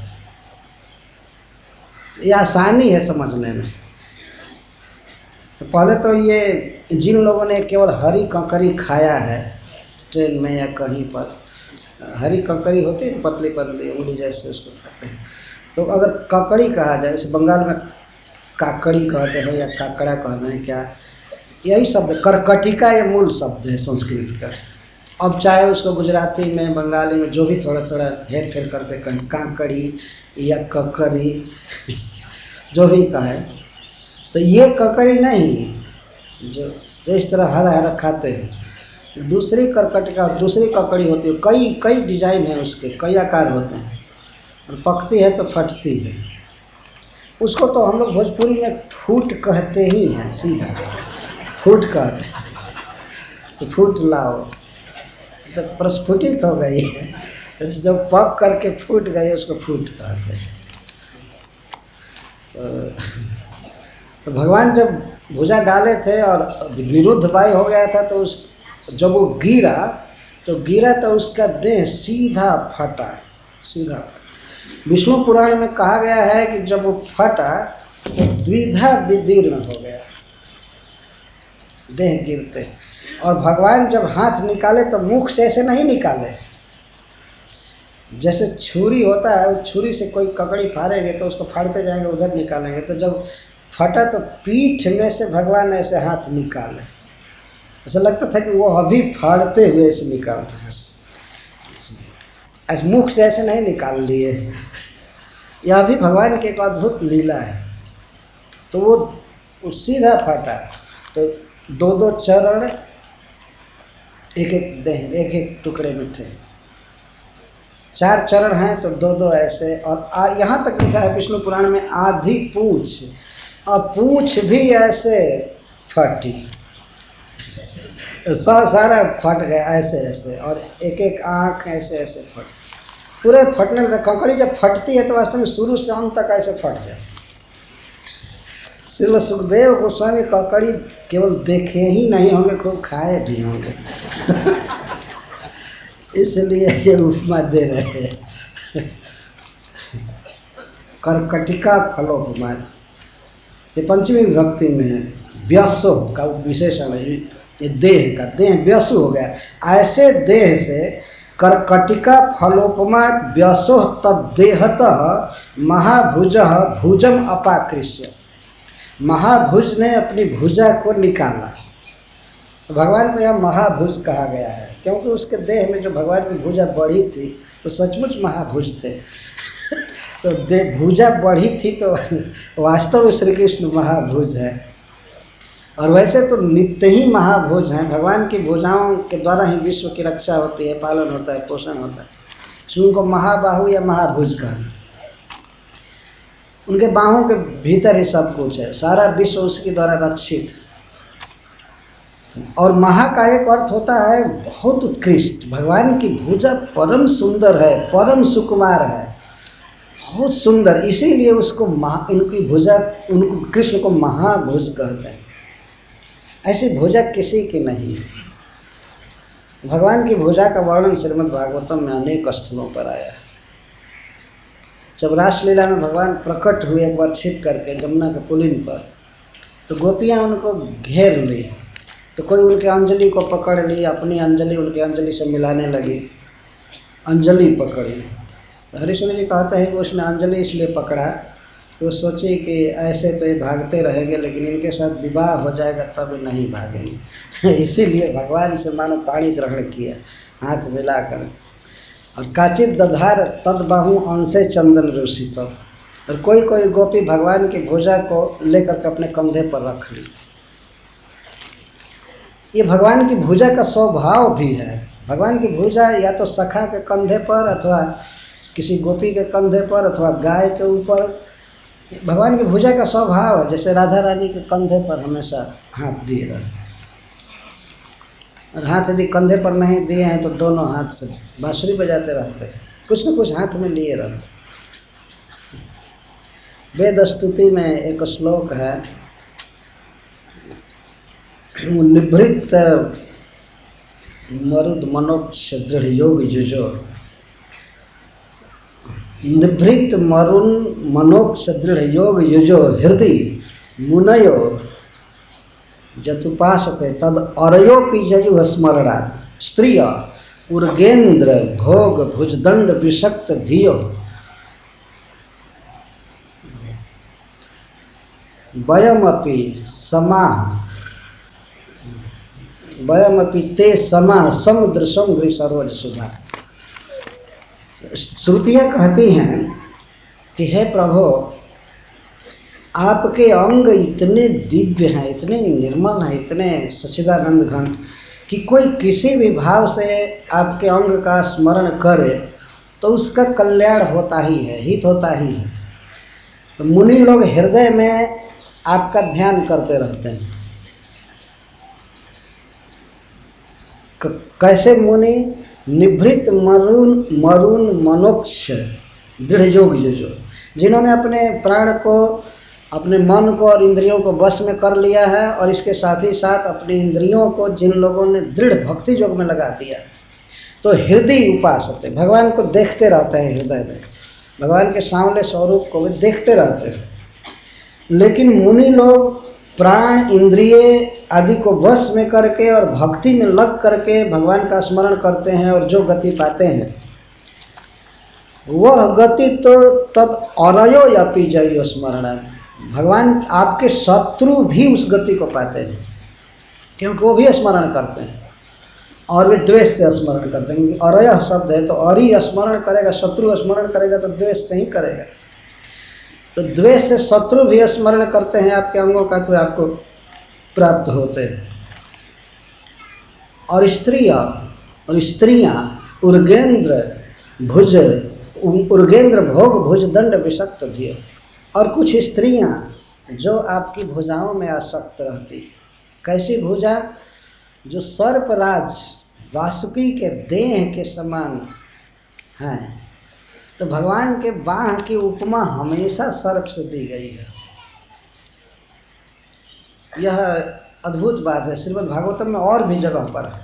ये आसानी है समझने में। तो पहले तो ये जिन लोगों ने केवल हरी ककड़ी खाया है ट्रेन में या कहीं पर, हरी ककड़ी होती है पतली पतली उंगली जैसे, उसको खाते हैं। तो अगर ककड़ी कहा जाए, जैसे बंगाल में काकड़ी कहते हैं या काकड़ा कहते हैं, क्या यही शब्द करकटिका, ये मूल शब्द है संस्कृत का। अब चाहे उसको गुजराती में, बंगाली में, जो भी थोड़ा थोड़ा हेर फेर करते, कहीं काकड़ी या ककड़ी जो भी कहे, तो ये ककड़ी नहीं जो इस तरह हरा हरा खाते हैं। दूसरी करकटिका, दूसरी ककड़ी होती है, कई कई डिजाइन है उसके, कई आकार होते हैं, और पकती है तो फटती है। उसको तो हम लोग भोजपुरी में फूट कहते ही हैं, सीधा फूट कहते हैं। तो फूट लाओ, तो प्रस्फुटित हो गई है, जब पक करके फूट गई उसको फूट कहते हैं। तो भगवान जब भुजा डाले थे और निरुद्ध वायु हो गया था, तो जब वो गिरा तो गिरा तो उसका देह सीधा फटा, सीधा फटा। विष्णु पुराण में कहा गया है कि जब वो फटा तो द्विधा विदीर्ण हो गया देह गिरते। और भगवान जब हाथ निकाले तो मुख से ऐसे नहीं निकाले, जैसे छुरी होता है, वो छुरी से कोई ककड़ी फाड़ेंगे तो उसको फाड़ते जाएंगे, उधर निकालेंगे। तो जब फटा तो पीठ में से भगवान ऐसे हाथ निकाले, ऐसा लगता था कि वो अभी फाड़ते हुए ऐसे निकाल रहे हैं, ऐसे मुख से ऐसे नहीं निकाल लिए। यह भी भगवान की एक अद्भुत लीला है। तो वो सीधा फटा, तो दो दो चरण एक एक देह, एक एक टुकड़े में थे। 4 चरण हैं तो दो दो ऐसे। और यहाँ तक लिखा है विष्णु पुराण में आधी पूंछ, और पूंछ भी ऐसे फटी, सारा फट गया ऐसे ऐसे, और एक एक आँख ऐसे ऐसे फट, पूरे फटने लगे। कंकड़ी जब फटती है तो वास्तव में शुरू से अंत तक ऐसे फट जाए। श्रील सुखदेव गोस्वामी कंकड़ी केवल देखे ही नहीं होंगे, खूब खाए भी होंगे। इसलिए ये उपमा दे रहे हैं। कर्कटिका फलोपमा, ये पंचमी विभक्ति में है। व्यसो का विशेषण है ये देह का, देह व्यसु हो गया। ऐसे देह से कर्कटिका फलोपमा व्यसो तद्देहतः महाभुज भुजम अपाकृष्य, महाभुज ने अपनी भुजा को निकाला। भगवान को यह महाभुज कहा गया है क्योंकि उसके देह में जो भगवान की भुजा बढ़ी थी तो सचमुच महाभुज थे। तो भुजा बढ़ी थी तो वास्तव में श्री कृष्ण महाभुज है। और वैसे तो नित्य ही महाभुज हैं। भगवान की भुजाओं के द्वारा ही विश्व की रक्षा होती है, पालन होता है, पोषण होता है। इसलिए उनको महाबाहु या महाभुज कहा। उनके बाहों के भीतर ही सब कुछ है, सारा विश्व उसके द्वारा रक्षित। और महा का एक अर्थ होता है बहुत उत्कृष्ट। भगवान की भुजा परम सुंदर है, परम सुकुमार है, बहुत सुंदर। इसीलिए उसको इनकी भुजा, उनको कृष्ण को महाभुज कहते हैं। ऐसी भुजा किसी की नहीं है। भगवान की भुजा का वर्णन श्रीमद् भागवतम में अनेक स्थलों पर आया है। जब रासलीला में भगवान प्रकट हुए एक बार छिप करके जमुना के पुलिन पर, तो गोपियां उनको घेर ली। तो कोई उनके अंजलि को पकड़ ली, अपनी अंजलि उनके अंजलि से मिलाने लगी, अंजलि पकड़ी। हरिश्चंद्र जी कहते हैं कि उसने अंजलि इसलिए पकड़ा तो वो सोचे कि ऐसे तो ये भागते रहेंगे, लेकिन इनके साथ विवाह हो जाएगा तब नहीं भागेंगे। इसीलिए भगवान से मानो पाणी ग्रहण किया हाथ मिलाकर। और काचित दधार तद बाहु अंशे चंदन रूषित। और कोई कोई गोपी भगवान की भुजा को लेकर के अपने कंधे पर रख ली। ये भगवान की भुजा का स्वभाव भी है। भगवान की भुजा या तो सखा के कंधे पर, अथवा किसी गोपी के कंधे पर, अथवा गाय के ऊपर। भगवान की भुजा का स्वभाव है। जैसे राधा रानी के कंधे पर हमेशा हाथ दिए रहते, और हाथ यदि कंधे पर नहीं दिए हैं तो दोनों हाथ से बांसुरी बजाते रहते हैं, कुछ न कुछ हाथ में लिए रहते। वेद स्तुति में एक श्लोक है, निभृत मरुद मनोक्ष दृढ़ योग जुजो। निभृत मरुन मनोक्ष दृढ़ योग युजो हृदय मुनयो जतुपासते तद अरयोपि जजु स्मरणा स्त्रिय उर्गेन्द्र भोग भुजदंड विषक्त धियो वयमपि ते समाह समुद्र समुद्री सरोज सुधा। श्रुतियाँ कहती हैं कि हे प्रभु, आपके अंग इतने दिव्य हैं, इतने निर्मल हैं, इतने सच्चिदानंद घन कि कोई किसी भी भाव से आपके अंग का स्मरण करे तो उसका कल्याण होता ही है, हित होता ही है। तो मुनि लोग हृदय में आपका ध्यान करते रहते हैं। कैसे मुनि? निभृत मरुन मनोक्ष दृढ़ योग जो, जिन्होंने अपने प्राण को, अपने मन को और इंद्रियों को वश में कर लिया है, और इसके साथ ही साथ अपनी इंद्रियों को जिन लोगों ने दृढ़ भक्ति योग में लगा दिया, तो हृदय उपास होते, भगवान को देखते रहते हैं हृदय में, भगवान के सांवले स्वरूप को भी देखते रहते हैं। लेकिन मुनि लोग प्राण इंद्रिय आदि को वश में करके और भक्ति में लग करके भगवान का स्मरण करते हैं और जो गति पाते हैं वह गति तो तब अरयो या पीजयो स्मरण, भगवान आपके शत्रु भी उस गति को पाते हैं क्योंकि वो भी स्मरण करते हैं और वे द्वेष से स्मरण करते हैं। अरय शब्द है तो अरि स्मरण करेगा, शत्रु स्मरण करेगा तो द्वेष से ही करेगा। तो द्वेष से शत्रु भी स्मरण करते हैं आपके अंगों का तो आपको प्राप्त होते हैं। और स्त्रियां उर्गेंद्र भोग भुज दंड विषक्त धिय, और कुछ स्त्रियां जो आपकी भुजाओं में आसक्त रहती। कैसी भुजा? जो सर्पराज वासुकी के देह के समान हैं। तो भगवान के बाह की उपमा हमेशा सर्प से दी गई है। यह अद्भुत बात है, श्रीमद् भागवतम में और भी जगह पर है।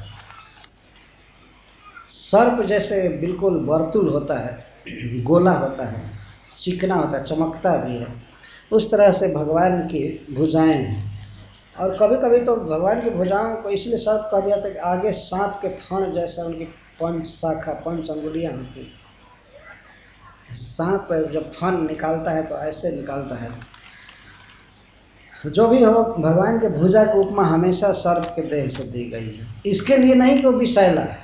सर्प जैसे बिल्कुल वर्तुल होता है, गोला होता है, चिकना होता है, चमकता भी है, उस तरह से भगवान की भुजाएं हैं। और कभी कभी तो भगवान की भुजाओं को इसलिए सर्प कह दिया था कि आगे सांप के फण जैसा उनकी पंच अंगुलियां होती। सांप जब फण निकालता है तो ऐसे निकालता है। जो भी हो, भगवान के भुजा की उपमा हमेशा सर्प के देह से दी गई है। इसके लिए नहीं कि वो विषैला है।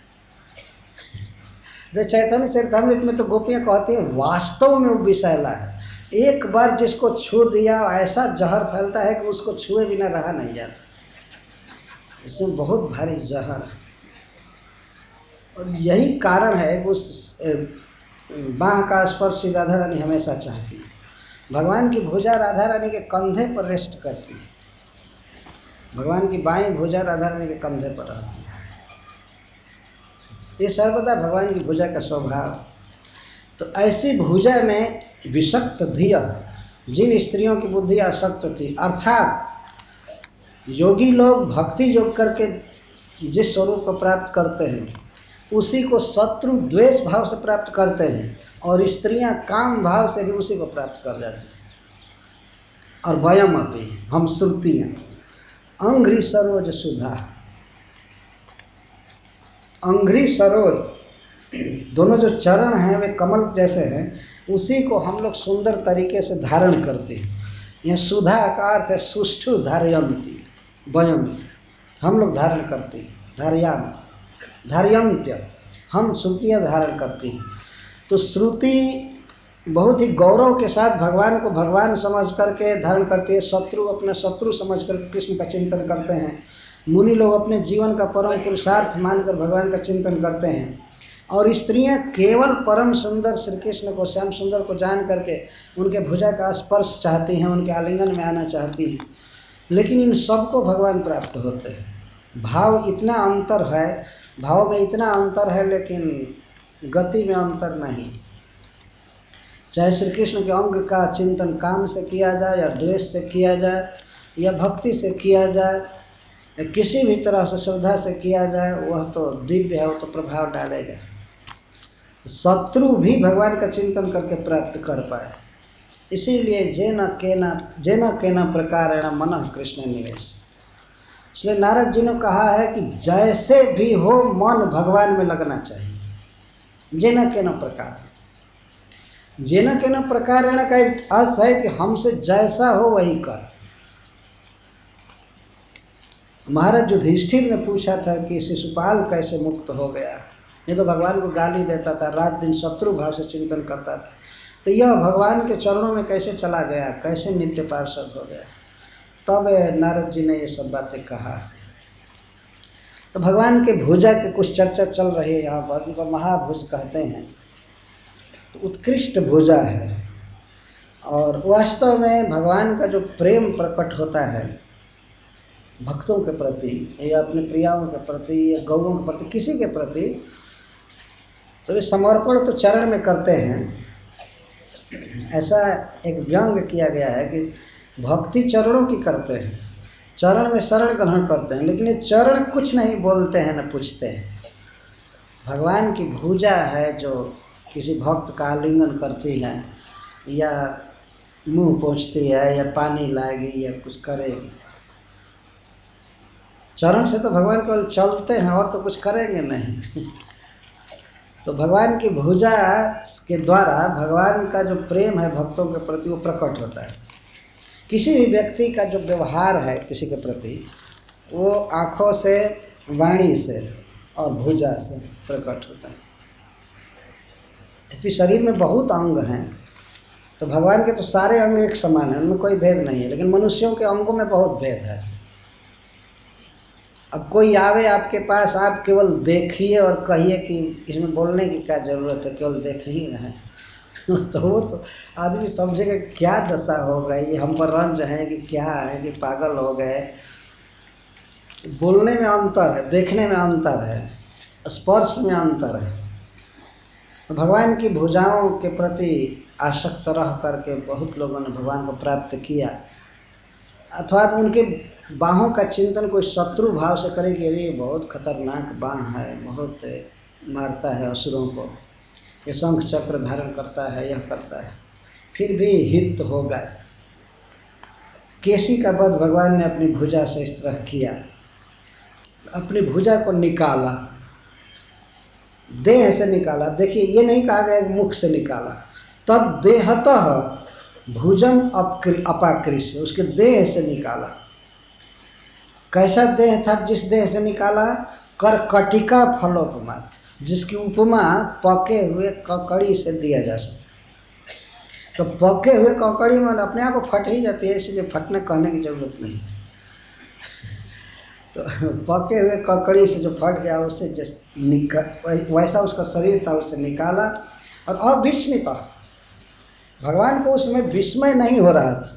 चैतन्य चरितामृत में तो गोपियां कहती हैं वास्तव में वो विषैला है। एक बार जिसको छू दिया ऐसा जहर फैलता है कि उसको छुए बिना रहा नहीं जाता। इसमें बहुत भारी जहर है। और यही कारण है कि उस बाह का स्पर्श राधा रानी हमेशा चाहती है। भगवान की भुजा राधा रानी के कंधे पर रेस्ट करती है। भगवान की बाईं भुजा राधा रानी के कंधे पर रहती है। ये सर्वदा भगवान की भुजा का स्वभाव। तो ऐसी भुजा में विषक्त धिय, जिन स्त्रियों की बुद्धि आसक्त थी, अर्थात योगी लोग भक्ति योग करके जिस स्वरूप को प्राप्त करते हैं उसी को शत्रु द्वेष भाव से प्राप्त करते हैं, और स्त्रियां काम भाव से भी उसी को प्राप्त कर जाती हैं। और वयम अपि, हम श्रुतियां अंघ्रि सरोज सुधा, अंघ्रि सरोज दोनों जो चरण हैं वे कमल जैसे हैं, उसी को हम लोग सुंदर तरीके से धारण करते हैं। यह सुधा का अर्थ है सुष्ठु धारयंती, वयम हम लोग धारण करते हैं, धारयंत्य हम श्रुतियाँ धारण करती हैं। तो श्रुति बहुत ही गौरव के साथ भगवान को भगवान समझ करके धारण करती है। शत्रु अपना शत्रु समझ कर कृष्ण का चिंतन करते हैं। मुनि लोग अपने जीवन का परम पुरुषार्थ मानकर भगवान का चिंतन करते हैं। और स्त्रियां केवल परम सुंदर श्री कृष्ण को, श्याम सुंदर को जान करके उनके भुजा का स्पर्श चाहती हैं, उनके आलिंगन में आना चाहती हैं। लेकिन इन सबको भगवान प्राप्त होते हैं। भाव इतना अंतर है, भाव में इतना अंतर है, लेकिन गति में अंतर नहीं। चाहे श्री कृष्ण के अंग का चिंतन काम से किया जाए या द्वेष से किया जाए या भक्ति से किया जाए या किसी भी तरह से श्रद्धा से किया जाए, वह तो दिव्य है, वो तो प्रभाव डालेगा। शत्रु भी भगवान का चिंतन करके प्राप्त कर पाए। इसीलिए जेन केना प्रकारेण मनः कृष्ण निवेश। इसलिए नारद जी ने कहा है कि जैसे भी हो मन भगवान में लगना चाहिए। जेन केना प्रकारेण का अर्थ है कि हमसे जैसा हो वही कर। महाराज युधिष्ठिर ने पूछा था कि शिशुपाल कैसे मुक्त हो गया। ये तो भगवान को गाली देता था, रात दिन शत्रु भाव से चिंतन करता था, तो यह भगवान के चरणों में कैसे चला गया, कैसे नित्य पार्षद हो गया। तब नारद जी ने ये सब बातें कहा। तो भगवान के भुजा की कुछ चर्चा चल रही है यहाँ पर, उनको महाभुज कहते हैं। तो उत्कृष्ट भुजा है और वास्तव में भगवान का जो प्रेम प्रकट होता है भक्तों के प्रति या अपने प्रियाओं के प्रति या गौओं के प्रति, किसी के प्रति, तो ये समर्पण तो चरण में करते हैं। ऐसा एक व्यंग किया गया है कि भक्ति चरणों की करते हैं, चरण में शरण ग्रहण करते हैं, लेकिन ये चरण कुछ नहीं बोलते हैं न पूछते हैं। भगवान की भुजा है जो किसी भक्त का आलिंगन करती है, या मुंह पोंछती है, या पानी लाएगी, या कुछ करेगी। चरण से तो भगवान केवल चलते हैं और तो कुछ करेंगे नहीं। तो भगवान की भुजा के द्वारा भगवान का जो प्रेम है भक्तों के प्रति वो प्रकट होता है। किसी भी व्यक्ति का जो व्यवहार है किसी के प्रति, वो आंखों से, वाणी से और भुजा से प्रकट होता है। इस शरीर में बहुत अंग हैं, तो भगवान के तो सारे अंग एक समान हैं, उनमें कोई भेद नहीं है, लेकिन मनुष्यों के अंगों में बहुत भेद है। अब कोई आवे आपके पास, आप केवल देखिए और कहिए कि इसमें बोलने की क्या जरूरत है, केवल देख ही रहे तो वो तो आदमी समझेगा क्या दशा हो गई, हम पर रंज है कि क्या है, कि पागल हो गए। बोलने में अंतर है, देखने में अंतर है, स्पर्श में अंतर है। भगवान की भुजाओं के प्रति आसक्त रह करके बहुत लोगों ने भगवान को प्राप्त किया, अथवा उनके बाहों का चिंतन कोई शत्रु भाव से करे कि अरे बहुत खतरनाक बाह है, बहुत मारता है असुरों को, ये शंख चक्र धारण करता है, यह करता है, फिर भी हित हो गए। केसी का वध भगवान ने अपनी भुजा से इस तरह किया, अपनी भुजा को निकाला, देह से निकाला। देखिए ये नहीं कहा गया कि मुख से निकाला, तब देहतः भुजम अपाकृष्य, उसके देह से निकाला। कैसा देह था जिस देह से निकाला? करकटिका फलोपमा, जिसकी उपमा पके हुए ककड़ी से दिया जा सकता। तो पके हुए ककड़ी में अपने आप फट ही जाती है, इसलिए फटने कहने की जरूरत नहीं। तो पके हुए ककड़ी से जो फट गया उससे वैसा उसका शरीर था, उससे निकाला। और अविस्मित, भगवान को उसमें विस्मय नहीं हो रहा था।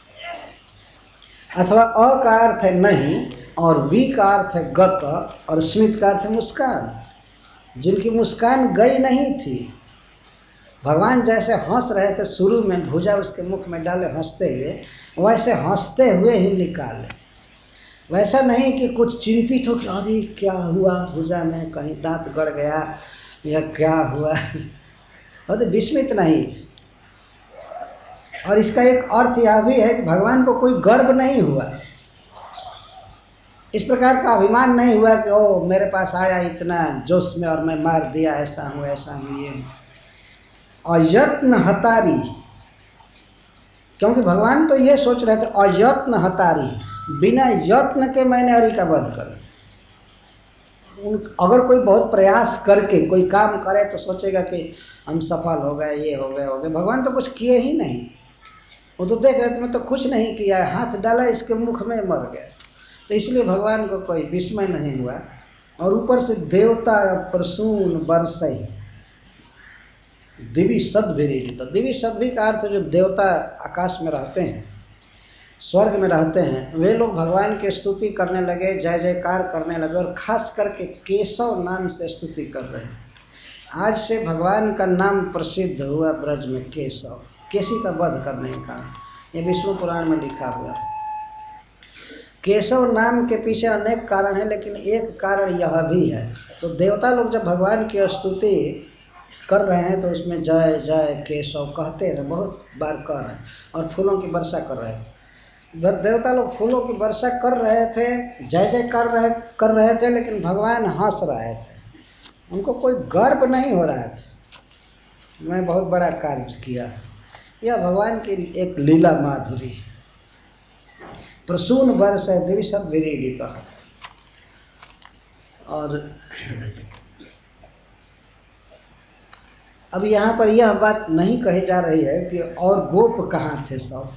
अथवा अ का अर्थ है नहीं, और वी का अर्थ है गत, और स्मित का अर्थ है मुस्कान, जिनकी मुस्कान गई नहीं थी। भगवान जैसे हंस रहे थे शुरू में, भुजा उसके मुख में डाले हंसते हुए, वैसे हंसते हुए ही निकाले। वैसा नहीं कि कुछ चिंतित हो कि अरे क्या हुआ भुजा में, कहीं दांत गड़ गया या क्या हुआ, और तो विस्मित नहीं। और इसका एक अर्थ यह भी है कि भगवान को कोई गर्व नहीं हुआ, इस प्रकार का अभिमान नहीं हुआ कि ओ मेरे पास आया इतना जोश में और मैं मार दिया, ऐसा हूँ ऐसा हूँ ये। अयत्न हतारी, क्योंकि भगवान तो ये सोच रहे थे अयत्न हतारी, बिना यत्न के मैंने हरि का वध कर। अगर कोई बहुत प्रयास करके कोई काम करे तो सोचेगा कि हम सफल हो गए, ये हो गए। भगवान तो कुछ किए ही नहीं, वो तो देख रहे थे मैं तो कुछ नहीं किया, हाथ डाला इसके मुख में मर गया। तो इसलिए भगवान को कोई विस्मय नहीं हुआ। और ऊपर से देवता प्रसून बरसई, दिव्य सद्भिरीडित। दिव्य सद्भि का अर्थ जो देवता आकाश में रहते हैं, स्वर्ग में रहते हैं, वे लोग भगवान की स्तुति करने लगे, जय जयकार करने लगे, और खास करके केशव नाम से स्तुति कर रहे हैं। आज से भगवान का नाम प्रसिद्ध हुआ ब्रज में, केशव, केसी का वध करने का। ये विष्णु पुराण में लिखा हुआ है। केशव नाम के पीछे अनेक कारण हैं, लेकिन एक कारण यह भी है। तो देवता लोग जब भगवान की स्तुति कर रहे हैं तो उसमें जय जय केशव कहते रहे, बहुत बार कर रहे हैं, और फूलों की वर्षा कर रहे हैं। इधर देवता लोग फूलों की वर्षा कर रहे थे, जय जय कर रहे थे, लेकिन भगवान हंस रहे थे, उनको कोई गर्व नहीं हो रहा था मैं बहुत बड़ा कार्य किया। यह भगवान की एक लीला माधुरी। प्रसून वर्ष है दिविशद विरीडित। और अब यहाँ पर यह बात नहीं कही जा रही है कि और गोप कहाँ थे। सब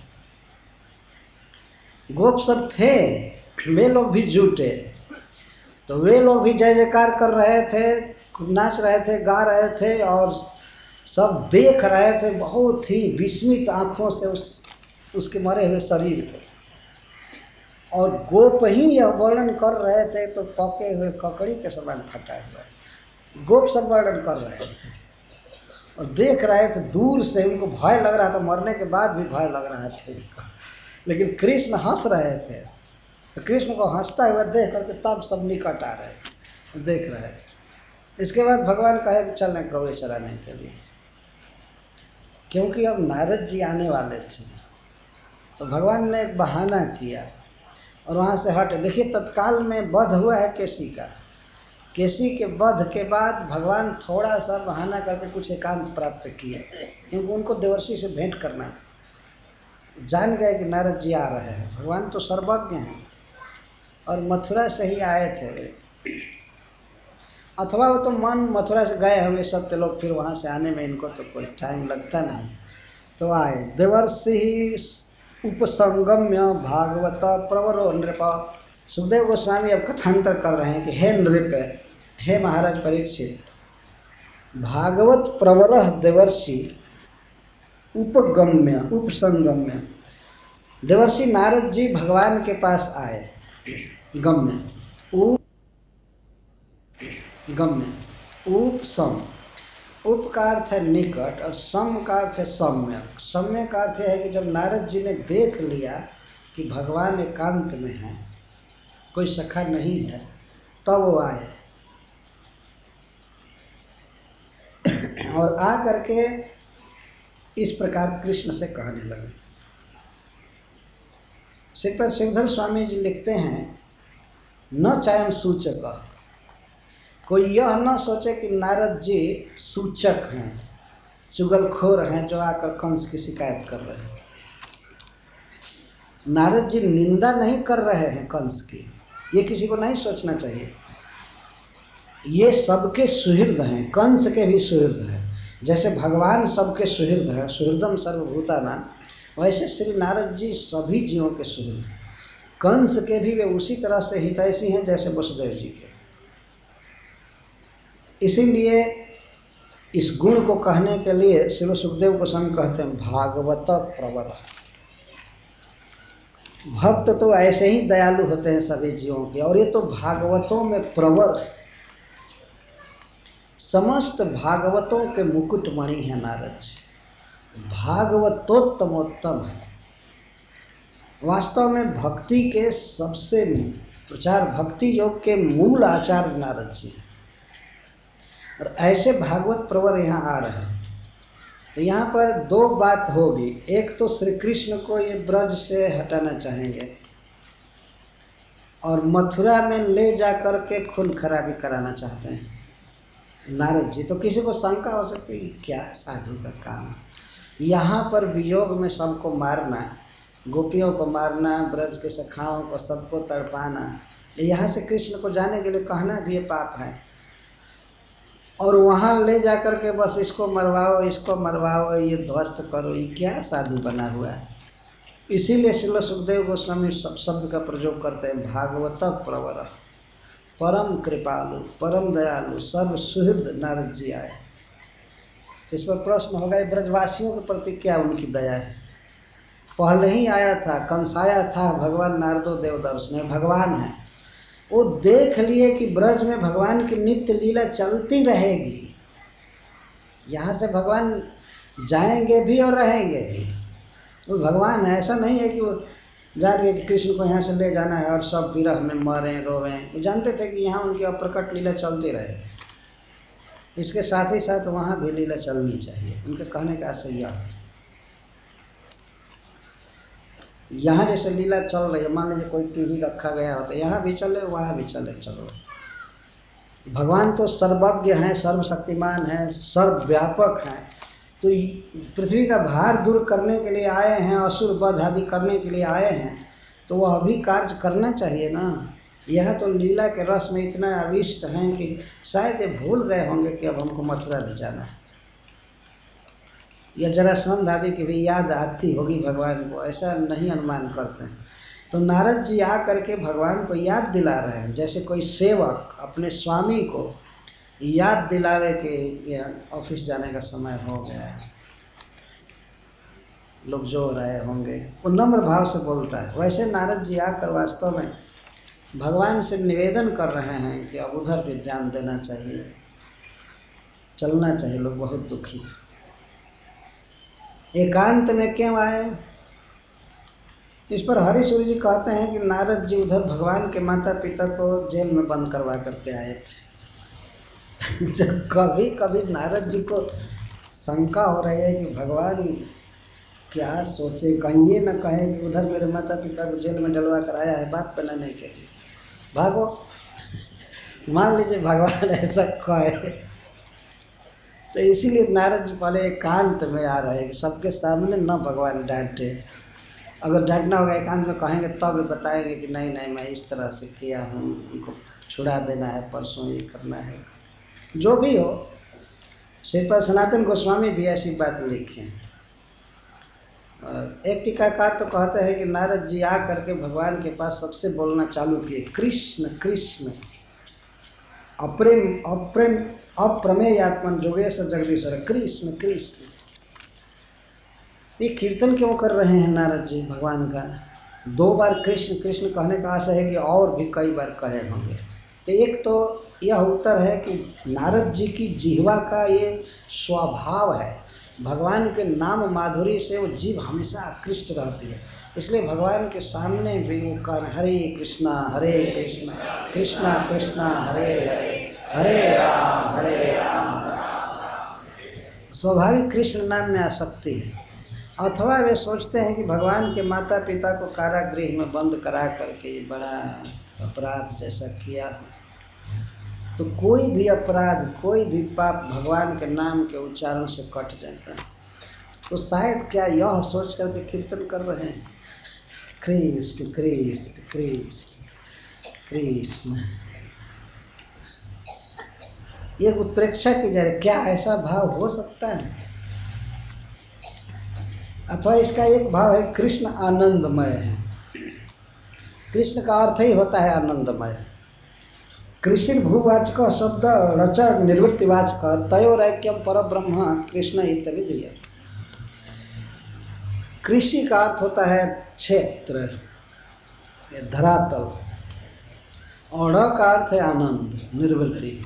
गोप सब थे, वे लोग भी जुटे, तो वे लोग भी जय जयकार कर रहे थे, नाच रहे थे, गा रहे थे, और सब देख रहे थे बहुत ही विस्मित आंखों से उसके मरे हुए शरीर को। और गोप ही यह वर्णन कर रहे थे तो पके हुए ककड़ी के समान फटा हुआ गोप सब वर्णन कर रहे थे और देख रहे थे दूर से। उनको भय लग रहा था, मरने के बाद भी भय लग रहा था उनको, लेकिन कृष्ण हंस रहे थे। तो कृष्ण को हंसता हुआ देख करके तब सब निकट आ रहे थे, देख रहे थे। इसके बाद भगवान कहे कि चलें गौए चराने के लिए, क्योंकि अब नारद जी आने वाले थे। तो भगवान ने एक बहाना किया और वहाँ से हटे। देखिए तत्काल में वध हुआ है केसी का। केसी के वध के बाद भगवान थोड़ा सा बहाना करके कुछ एकांत प्राप्त किए, क्योंकि उनको देवर्षि से भेंट करना था। जान गए कि नारद जी आ रहे हैं। भगवान तो सर्वज्ञ हैं और मथुरा से ही आए थे, अथवा वो तो मन मथुरा से गए होंगे सत्य लोग, फिर वहाँ से आने में इनको तो कोई टाइम लगता नहीं। तो आए। देवर्षि उपसंगम्य भागवत प्रवरो नृप। सुखदेव गोस्वामी अब कथांतर कर रहे हैं कि हे नृप, हे महाराज परीक्षित, भागवत प्रवर देवर्षि उपगम्य उपसंगम्य। देवर्षि नारद जी भगवान के पास आए। गम्य गम्य उप सम। उप का अर्थ है निकट और सम का अर्थ है सम्यक। सम्य का अर्थ है कि जब नारद जी ने देख लिया कि भगवान एकांत में है, कोई सखा नहीं है, तब वो आए और आ करके इस प्रकार कृष्ण से कहने लगे। श्रीपद श्रीधर स्वामी जी लिखते हैं, न चायम सूचक। कोई यह न सोचे कि नारद जी सूचक हैं, चुगलखोर हैं जो आकर कंस की शिकायत कर रहे हैं। नारद जी निंदा नहीं कर रहे हैं कंस की, ये किसी को नहीं सोचना चाहिए। ये सबके सुहृद हैं, कंस के भी सुहृद हैं। जैसे भगवान सबके सुहृद हैं, सुहृदम सर्वभूतानां, वैसे श्री नारद जी सभी जीवों के सुहृद। कंस के भी वे उसी तरह से हितैषी हैं जैसे वसुदेव जी के। इसीलिए इस गुण को कहने के लिए श्री सुखदेव गोस्वामी कहते हैं भागवत प्रवर। भक्त तो ऐसे ही दयालु होते हैं सभी जीवों के, और ये तो भागवतों में प्रवर, समस्त भागवतों के मुकुटमणि है नारद जी। भागवतोत्तमोत्तम है। वास्तव में भक्ति के सबसे प्रचार, भक्ति योग के मूल आचार्य नारद जी हैं। और ऐसे भागवत प्रवर यहाँ आ रहे हैं। तो यहाँ पर दो बात होगी। एक तो श्री कृष्ण को ये ब्रज से हटाना चाहेंगे और मथुरा में ले जाकर के खून खराबी कराना चाहते हैं नारद जी। तो किसी को शंका हो सकती है क्या साधु का काम, यहाँ पर वियोग में सबको मारना, गोपियों को मारना, ब्रज के सखाओं को सबको तड़पाना, यहाँ से कृष्ण को जाने के लिए कहना भी ये पाप है। और वहाँ ले जाकर के बस इसको मरवाओ, ये ध्वस्त करो, ये क्या साधु बना हुआ है। इसीलिए श्रील सुखदेव गोस्वामी सब शब्द का प्रयोग करते हैं भागवत प्रवर, परम कृपालु, परम दयालु, सर्व सुहृद नारद जी आए। इस पर प्रश्न होगा ब्रजवासियों के प्रति क्या उनकी दया है। पहले ही आया था, कंस आया था, भगवान नारदो देवदर्शन में भगवान है, वो देख लिए कि ब्रज में भगवान की नित्य लीला चलती रहेगी। यहाँ से भगवान जाएंगे भी और रहेंगे भी। वो भगवान है, ऐसा नहीं है कि वो जान गए कि कृष्ण को यहाँ से ले जाना है और सब विरह में मरें रोवें। वो जानते थे कि यहाँ उनकी अप्रकट लीला चलती रहेगी। इसके साथ ही साथ वहाँ भी लीला चलनी चाहिए। उनके कहने का आशय यह है। यहाँ जैसे लीला चल रही है, मान लीजिए कोई टीवी रखा गया हो तो यहाँ भी चले, वहाँ भी चले, चलो। भगवान तो सर्वज्ञ हैं, सर्वशक्तिमान हैं, सर्वव्यापक हैं। तो पृथ्वी का भार दूर करने के लिए आए हैं, असुर वध आदि करने के लिए आए हैं, तो वह अभी कार्य करना चाहिए ना। यह तो लीला के रस में इतना अविष्ट हैं कि शायद ये भूल गए होंगे कि अब हमको मथुरा भी जाना है, या जरासंध आदि की भी याद आती होगी भगवान को, ऐसा नहीं अनुमान करते हैं। तो नारद जी आ करके भगवान को याद दिला रहे हैं, जैसे कोई सेवक अपने स्वामी को याद दिलावे कि ऑफिस जाने का समय हो गया है, लोग जो रहे होंगे, वो नम्र भाव से बोलता है। वैसे नारद जी आकर वास्तव में भगवान से निवेदन कर रहे हैं कि अब उधर भी ध्यान देना चाहिए, चलना चाहिए, लोग बहुत दुखी थे। एकांत में क्यों आए, इस पर हरिसूरी जी कहते हैं कि नारद जी उधर भगवान के माता पिता को जेल में बंद करवा करके आए थे। जब कभी कभी नारद जी को शंका हो रही है कि भगवान क्या सोचे, कहीं ये न कहे कि उधर मेरे माता पिता को जेल में डलवा कर आया है बात बनाने के लिए, भागो। मान लीजिए भगवान ऐसा कहे तो इसीलिए नारद जी पहले एकांत में आ रहे हैं कि सबके सामने न भगवान डांटे। अगर डांटना होगा एकांत में कहेंगे तब बताएंगे कि नहीं नहीं मैं इस तरह से किया हूँ, उनको छुड़ा देना है, परसों ये करना है। जो भी हो, श्रीपाद सनातन गोस्वामी भी ऐसी बात लिखे हैं। एक टीकाकार तो कहते हैं कि नारद जी आ करके भगवान के पास सबसे बोलना चालू किए, कृष्ण कृष्ण अप्रेम अप्रेम अप्रमेय आत्मन जोगेश जगदीश्वर, कृष्ण कृष्ण। ये कीर्तन क्यों कर रहे हैं नारद जी भगवान का? 2 बार कृष्ण कृष्ण कहने का आशा है कि और भी कई बार कहे होंगे। तो एक तो यह उत्तर है कि नारद जी की जिह्वा का ये स्वभाव है, भगवान के नाम माधुरी से वो जीव हमेशा आकृष्ट रहती है, इसलिए भगवान के सामने भी वो कर हरे कृष्णा कृष्णा कृष्णा हरे हरे हरे राम स्वाभाविक कृष्ण नाम में आसक्ति है। अथवा वे सोचते हैं कि भगवान के माता पिता को कारागृह में बंद करा करके बड़ा अपराध जैसा किया, तो कोई भी अपराध कोई भी पाप भगवान के नाम के उच्चारण से कट जाता है। तो शायद क्या यह सोच करके कीर्तन कर रहे हैं, कृष्ण कृष्ण कृष्ण कृष्ण। एक उत्प्रेक्षा की जा रही, क्या ऐसा भाव हो सकता है? अथवा इसका एक भाव है कृष्ण आनंदमय है। कृष्ण का अर्थ ही होता है आनंदमय। कृष्ण भूवाचक शब्द रचर निवृत्तिवाचक तयोरैक्यम परब्रह्म कृष्ण इत्यादि। कृषि का अर्थ होता है क्षेत्र, धरातल, और र का अर्थ है आनंद, निर्वृत्ति।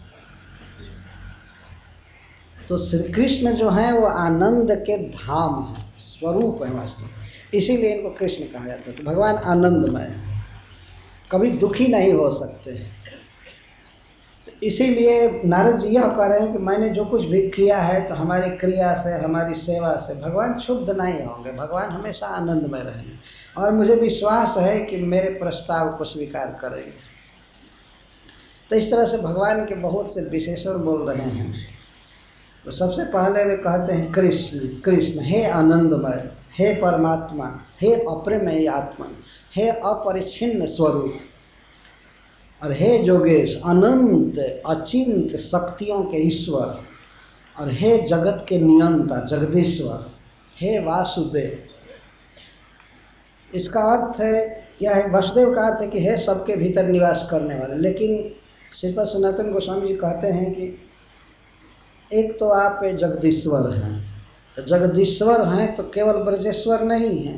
तो श्री कृष्ण जो है वो आनंद के धाम है, स्वरूप है वास्तव, इसीलिए इनको कृष्ण कहा जाता है। तो भगवान आनंदमय है, कभी दुखी नहीं हो सकते। तो इसीलिए नारद जी यह कह रहे हैं कि मैंने जो कुछ भी किया है तो हमारी क्रिया से, हमारी सेवा से भगवान क्षुब्ध नहीं होंगे, भगवान हमेशा आनंदमय रहेंगे, और मुझे विश्वास है कि मेरे प्रस्ताव को स्वीकार करेंगे। तो इस तरह से भगवान के बहुत से विशेषण बोल रहे हैं। तो सबसे पहले वे कहते हैं कृष्ण कृष्ण, हे आनंदमय, हे परमात्मा, हे अप्रमेय आत्मा, हे अपरिच्छिन्न स्वरूप, और हे जोगेश, अनंत अचिंत शक्तियों के ईश्वर, और हे जगत के नियंता जगदीश्वर, हे वासुदेव। इसका अर्थ है, यह है वासुदेव का अर्थ है कि हे सबके भीतर निवास करने वाले। लेकिन श्रीपाद सनातन गोस्वामी जी कहते हैं कि एक तो आप जगदीश्वर हैं, तो जगदीश्वर हैं तो केवल ब्रजेश्वर नहीं हैं,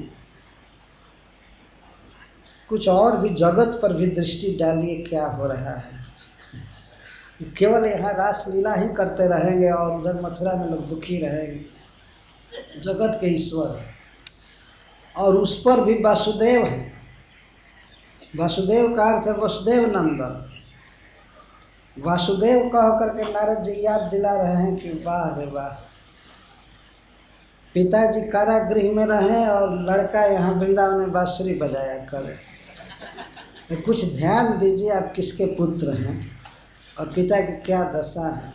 कुछ और भी जगत पर भी दृष्टि डालिए क्या हो रहा है। केवल यहाँ रासलीला ही करते रहेंगे और उधर मथुरा में लोग दुखी रहेंगे। जगत के ईश्वर और उस पर भी वासुदेव है। वासुदेव का अर्थ है वसुदेव नंदन। वासुदेव कह करके नारद जी याद दिला रहे हैं कि वाह रे वाह, पिताजी कारागृह में रहे और लड़का यहाँ वृंदावन में बांसुरी बजाया करे। तो कुछ ध्यान दीजिए आप किसके पुत्र हैं और पिता की क्या दशा है।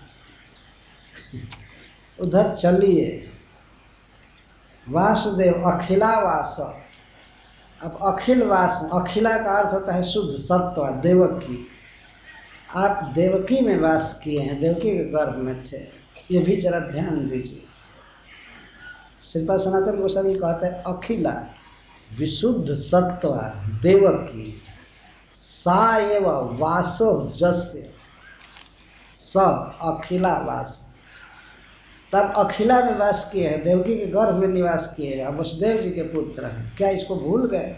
उधर चलिए। वासुदेव अखिलावास, अब अखिल वास, अखिला का अर्थ होता है शुद्ध सत्व, देवकी। आप देवकी में वास किए हैं, देवकी के गर्भ में थे, ये भी जरा ध्यान दीजिए। श्रीपाद सनातन गोस्वामी कहते हैं अखिला विशुद्ध सत्व देवकी सा एव वासो जस्य स अखिला वास। तब अखिला में वास किए हैं, देवकी के गर्भ में निवास किए हैं, अब वसुदेव जी के पुत्र हैं। क्या इसको भूल गए?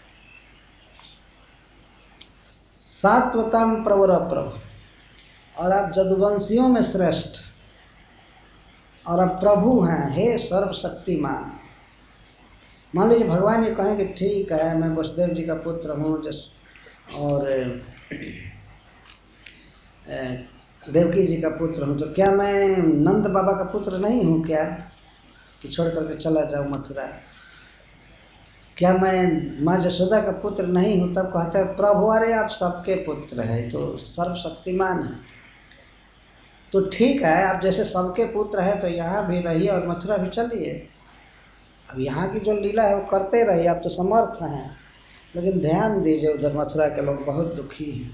सात्वतम प्रवर प्रभु, और आप जदुवंशियों में श्रेष्ठ, और अब प्रभु हैं, हे सर्वशक्तिमान। मान लीजिए भगवान ये कहें कि ठीक है मैं वसुदेव जी का पुत्र हूँ और देवकी जी का पुत्र हूँ, तो क्या मैं नंद बाबा का पुत्र नहीं हूँ क्या, कि छोड़ करके चला जाऊँ मथुरा? क्या मैं माँ जशोदा का पुत्र नहीं हूँ? तब कहते हैं प्रभु अरे आप सबके पुत्र हैं, तो सर्वशक्तिमान है। तो ठीक है, आप जैसे सबके पुत्र हैं तो यहाँ भी रहिए और मथुरा भी चलिए। अब यहाँ की जो लीला है वो करते रहिए, आप तो समर्थ हैं, लेकिन ध्यान दीजिए उधर मथुरा के लोग बहुत दुखी हैं।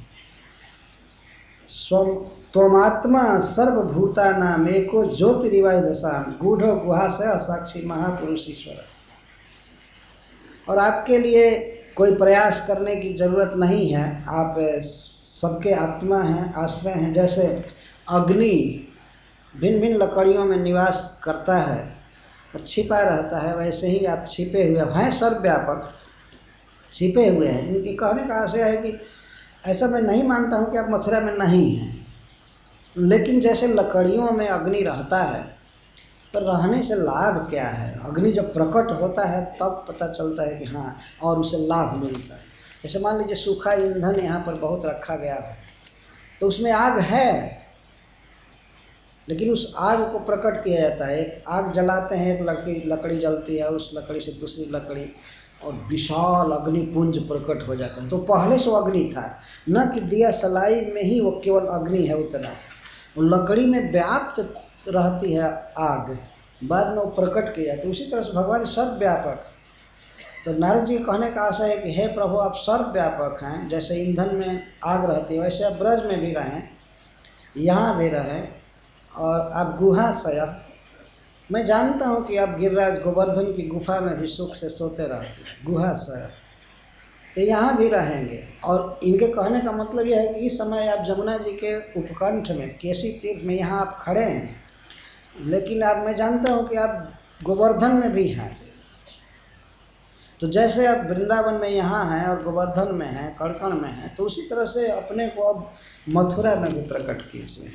त्वमात्मा सर्वभूतानाम एको ज्योतिरिवाय दशाम गूढ़ो गुहाशय साक्षी महापुरुष ईश्वर। और आपके लिए कोई प्रयास करने की जरूरत नहीं है, आप सबके आत्मा हैं, आश्रय हैं। जैसे अग्नि भिन्न भिन्न लकड़ियों में निवास करता है और छिपा रहता है, वैसे ही आप छिपे हुए हैं, सर्वव्यापक छिपे हुए हैं। इनके कहने का आशय है कि ऐसा मैं नहीं मानता हूं कि आप मथुरा में नहीं हैं, लेकिन जैसे लकड़ियों में अग्नि रहता है तो रहने से लाभ क्या है? अग्नि जब प्रकट होता है तब पता चलता है कि हाँ, और उसे लाभ मिलता है। जैसे मान लीजिए सूखा ईंधन यहाँ पर बहुत रखा गया हो, तो उसमें आग है, लेकिन उस आग को प्रकट किया जाता है। एक आग जलाते हैं, एक लकड़ी जलती है, उस लकड़ी से दूसरी लकड़ी, और विशाल अग्निपुंज प्रकट हो जाता है। तो पहले से वो अग्नि था, न कि दिया सलाई में ही वो केवल अग्नि है उतना, वो लकड़ी में व्याप्त रहती है आग, बाद में वो प्रकट किया। तो उसी तरह से भगवान सर्वव्यापक। तो नारद जी के कहने का आशा है कि हे प्रभु आप सर्वव्यापक हैं, जैसे ईंधन में आग रहती है वैसे आप ब्रज में भी रहें, यहाँ भी रहें, और आप गुहाशय, मैं जानता हूँ कि आप गिरिराज गोवर्धन की गुफा में भी सुख से सोते रहते हैं, गुहाशय, तो यहाँ भी रहेंगे। और इनके कहने का मतलब यह है कि इस समय आप जमुना जी के उपकंठ में, केसी तीर्थ में यहाँ आप खड़े हैं, लेकिन आप, मैं जानता हूँ कि आप गोवर्धन में भी हैं। तो जैसे आप वृंदावन में यहाँ हैं और गोवर्धन में हैं, कड़कण में हैं, तो उसी तरह से अपने को अब मथुरा में भी प्रकट कीजिए।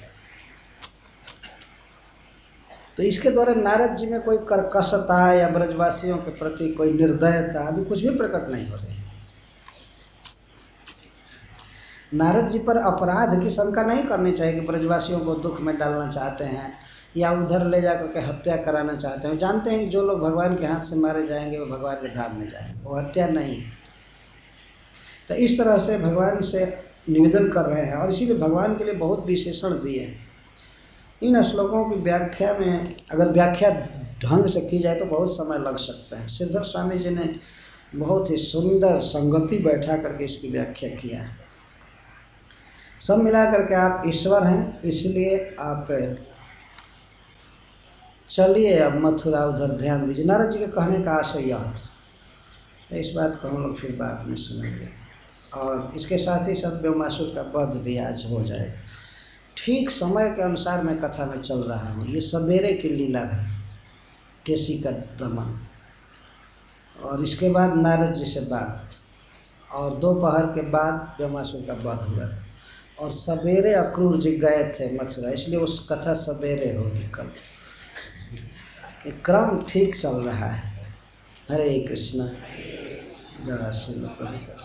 तो इसके द्वारा नारद जी में कोई कर्कशता या ब्रजवासियों के प्रति कोई निर्दयता आदि कुछ भी प्रकट नहीं हो रही। नारद जी पर अपराध की शंका नहीं करनी चाहिए कि ब्रजवासियों को दुख में डालना चाहते हैं या उधर ले जाकर के हत्या कराना चाहते हैं। जानते हैं कि जो लोग भगवान के हाथ से मारे जाएंगे वो भगवान के धाम में जाएंगे, वो हत्या नहीं है। तो इस तरह से भगवान से निवेदन कर रहे हैं, और इसीलिए भगवान के लिए बहुत विशेषण दिए हैं। इन श्लोकों की व्याख्या में अगर व्याख्या ढंग से की जाए तो बहुत समय लग सकता है। श्रीधर स्वामी जी ने बहुत ही सुंदर संगति बैठा करके इसकी व्याख्या किया है। सब मिला करके आप ईश्वर हैं, इसलिए आप चलिए अब मथुरा उधर ध्यान दीजिए। नारद जी के कहने का आशय यह था। इस बात को हम लोग फिर बाद में सुनेंगे, और इसके साथ ही साथ ब्रह्मासुर का वध भी आज हो जाएगा। ठीक समय के अनुसार मैं कथा में चल रहा हूँ। ये सवेरे की लीला है, केसी का दमन, और इसके बाद नारद जी से बात, और दोपहर के बाद ब्रह्मासुर का वध हुआ था, और सवेरे अक्रूर जी गए थे मथुरा, इसलिए उस कथा सवेरे होगी कल। क्रम ठीक चल रहा है। हरे कृष्ण। जय श्री प्रभु।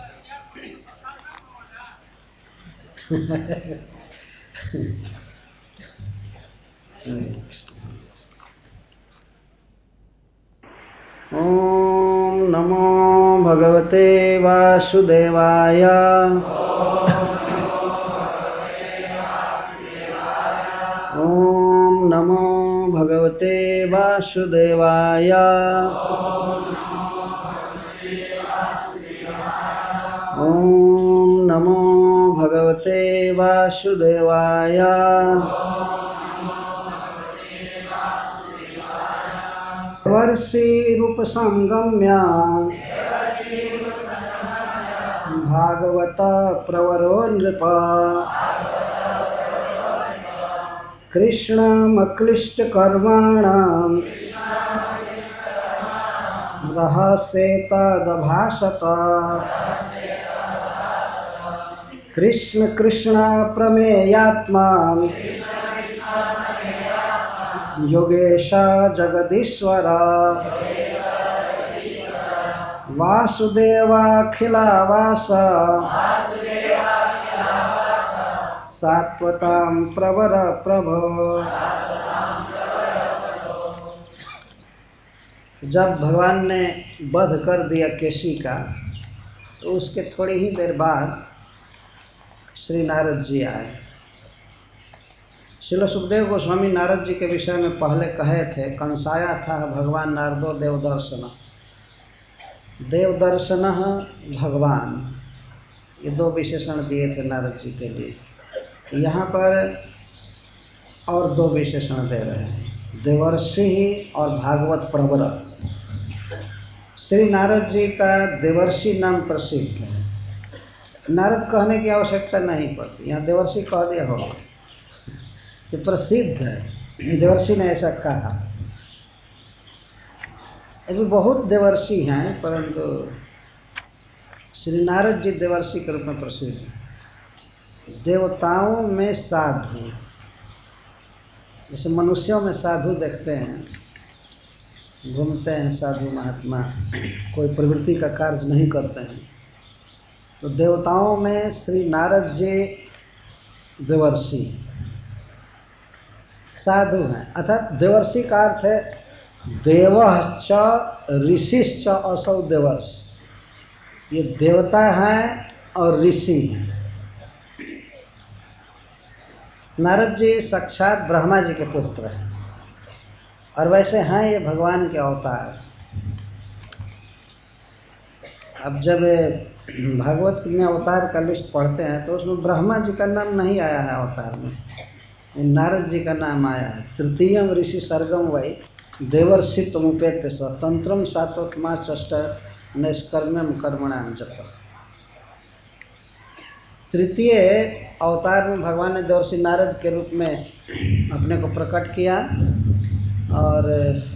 ओम नमो भगवते वासुदेवाय। ओम नमो भगवते वासुदेवाय। ओम नमो भगवते वासुदेवाय। वर्षि रूप संगम्य भागवत प्रवरो नृप। कृष्णमक्लिष्ट कर्माणाम् रहस्ये तदभाषत। कृष्ण कृष्ण प्रमेयात्मा योगेश जगदीश्वर। वासुदेवाखिलावास सात्वतां प्रवर प्रभो। जब भगवान ने वध कर दिया केशी का, तो उसके थोड़ी ही देर बाद श्री नारद जी आए। श्रील सुखदेव गोस्वामी नारद जी के विषय में पहले कहे थे, कंसाया था भगवान नारदो देवदर्शन। देवदर्शन भगवान, ये दो विशेषण दिए थे नारद जी के लिए। यहाँ पर और दो विशेषण दे रहे हैं, देवर्षि और भागवत प्रवर। श्री नारद जी का देवर्षि नाम प्रसिद्ध है, नारद कहने की आवश्यकता नहीं पड़ती, यहाँ देवर्षि कह दिया होगा तो प्रसिद्ध है, देवर्षि ने ऐसा कहा। अभी बहुत देवर्षि हैं, परंतु श्री नारद जी देवर्षि के रूप में प्रसिद्ध हैं। देवताओं में साधु, जैसे मनुष्यों में साधु देखते हैं, घूमते हैं साधु महात्मा, कोई प्रवृत्ति का कार्य नहीं करते हैं, तो देवताओं में श्री नारद जी देवर्षि साधु हैं। अर्थात देवर्षि का अर्थ है देवः च ऋषिश्च असौ देवर्ष, ये देवता हैं और ऋषि हैं। नारद जी साक्षात ब्रह्मा जी के पुत्र हैं, और वैसे हैं ये भगवान के अवतार। अब जब भागवत में अवतार का लिस्ट पढ़ते हैं तो उसमें ब्रह्मा जी का नाम नहीं आया है अवतार में, नारद जी का नाम आया है। तृतीयम ऋषि सर्गम वै देवर्षित्वमुपेत्य स तंत्रम सात्वत्मा चष्ट नैष्कर्म्यम कर्मणाम जप। तृतीय अवतार में भगवान ने देवर्षि नारद के रूप में अपने को प्रकट किया, और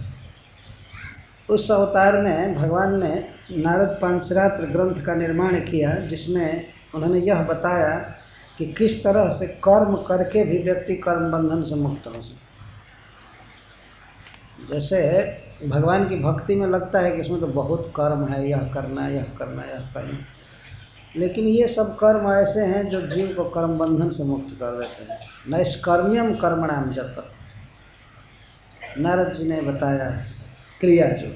उस अवतार में भगवान ने नारद पांचरात्र ग्रंथ का निर्माण किया, जिसमें उन्होंने यह बताया कि किस तरह से कर्म करके भी व्यक्ति कर्म बंधन से मुक्त हो सकता। जैसे भगवान की भक्ति में लगता है कि इसमें तो बहुत कर्म है, यह करना यह करना यह करना, लेकिन ये सब कर्म ऐसे हैं जो जीव को कर्म बंधन से मुक्त कर देते हैं। नैष्कर्म्यम कर्मणाम जप, नारद जी ने बताया क्रिया जो।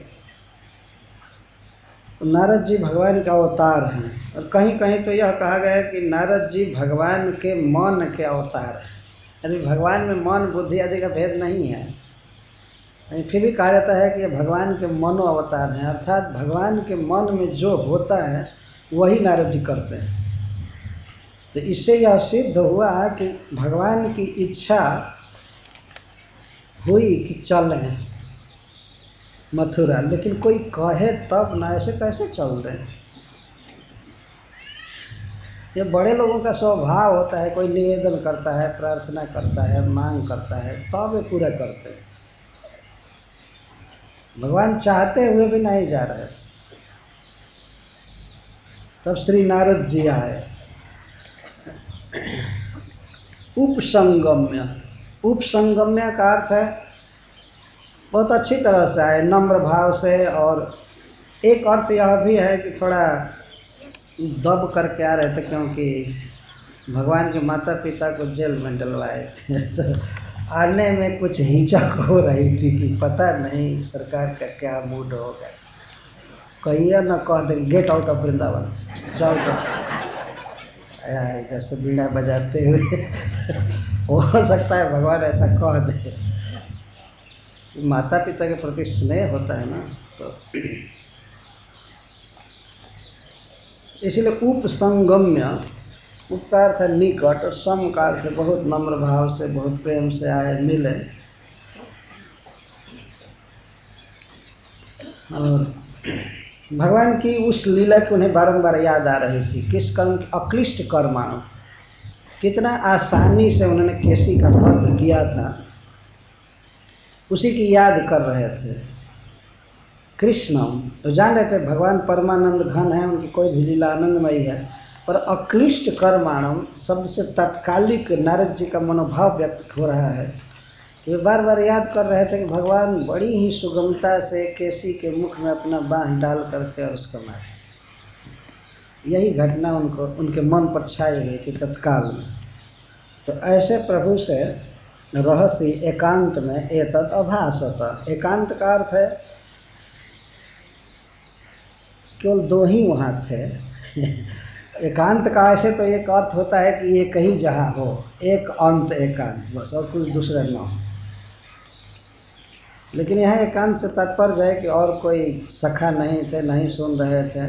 नारद जी भगवान का अवतार हैं, और कहीं कहीं तो यह कहा गया है कि नारद जी भगवान के मन के अवतार हैं। यानी भगवान में मन बुद्धि आदि का भेद नहीं है, फिर भी कहा जाता है कि भगवान के मनो अवतार हैं, अर्थात भगवान के मन में जो होता है वही नारद जी करते हैं। तो इससे यह सिद्ध हुआ कि भगवान की इच्छा हुई कि चलें मथुरा, लेकिन कोई कहे तब ना, ऐसे कैसे चल दें। ये बड़े लोगों का स्वभाव होता है, कोई निवेदन करता है, प्रार्थना करता है, मांग करता है, तब वे पूरा करते हैं। भगवान चाहते हुए भी नहीं जा रहे थे। तब श्री नारद जी आए। उपसंगम्य, उपसंगम्य का अर्थ है बहुत अच्छी तरह से आए, नम्र भाव से। और एक अर्थ यह भी है कि थोड़ा दब करके आ रहे थे, क्योंकि भगवान के माता पिता को जेल में डलवाए थे, तो आने में कुछ हिचक हो रही थी कि पता नहीं सरकार का क्या मूड होगा। कहिए न कह दे गेट आउट ऑफ वृंदावन, जाओ तो इधर से बीड़ा बजाते हुए हो सकता है भगवान ऐसा कह दे। माता पिता के प्रति स्नेह होता है ना, तो इसलिए उपसंगम्य, उप का अर्थ है निकट, और सम का अर्थ है बहुत नम्र भाव से, बहुत प्रेम से आए, मिले। और भगवान की उस लीला की उन्हें बारंबार याद आ रही थी। किस कर्म? अक्लिष्ट कर्माणु, कितना आसानी से उन्होंने केसी का वध किया था, उसी की याद कर रहे थे। कृष्णम, तो जान रहे थे भगवान परमानंद घन है, उनकी कोई भी लीला आनंदमयी है, पर अक्लिष्ट कर्माणम शब्द से तात्कालिक नारद जी का मनोभाव व्यक्त हो रहा है कि वे बार बार याद कर रहे थे कि भगवान बड़ी ही सुगमता से केसी के मुख में अपना बाँह डाल करके और उसको मारे। यही घटना उनको, उनके मन पर छाई गई थी तत्काल में। तो ऐसे प्रभु से रहस्य एकांत में एतत् अभासत। एकांत का अर्थ है केवल दो ही वहाँ थे। एकांत का ऐसे तो एक अर्थ होता है कि एक ही जहाँ हो, एक अंत एकांत, बस, और कुछ दूसरा न हो। लेकिन यहाँ एकांत से तात्पर्य है कि और कोई सखा नहीं थे, नहीं सुन रहे थे।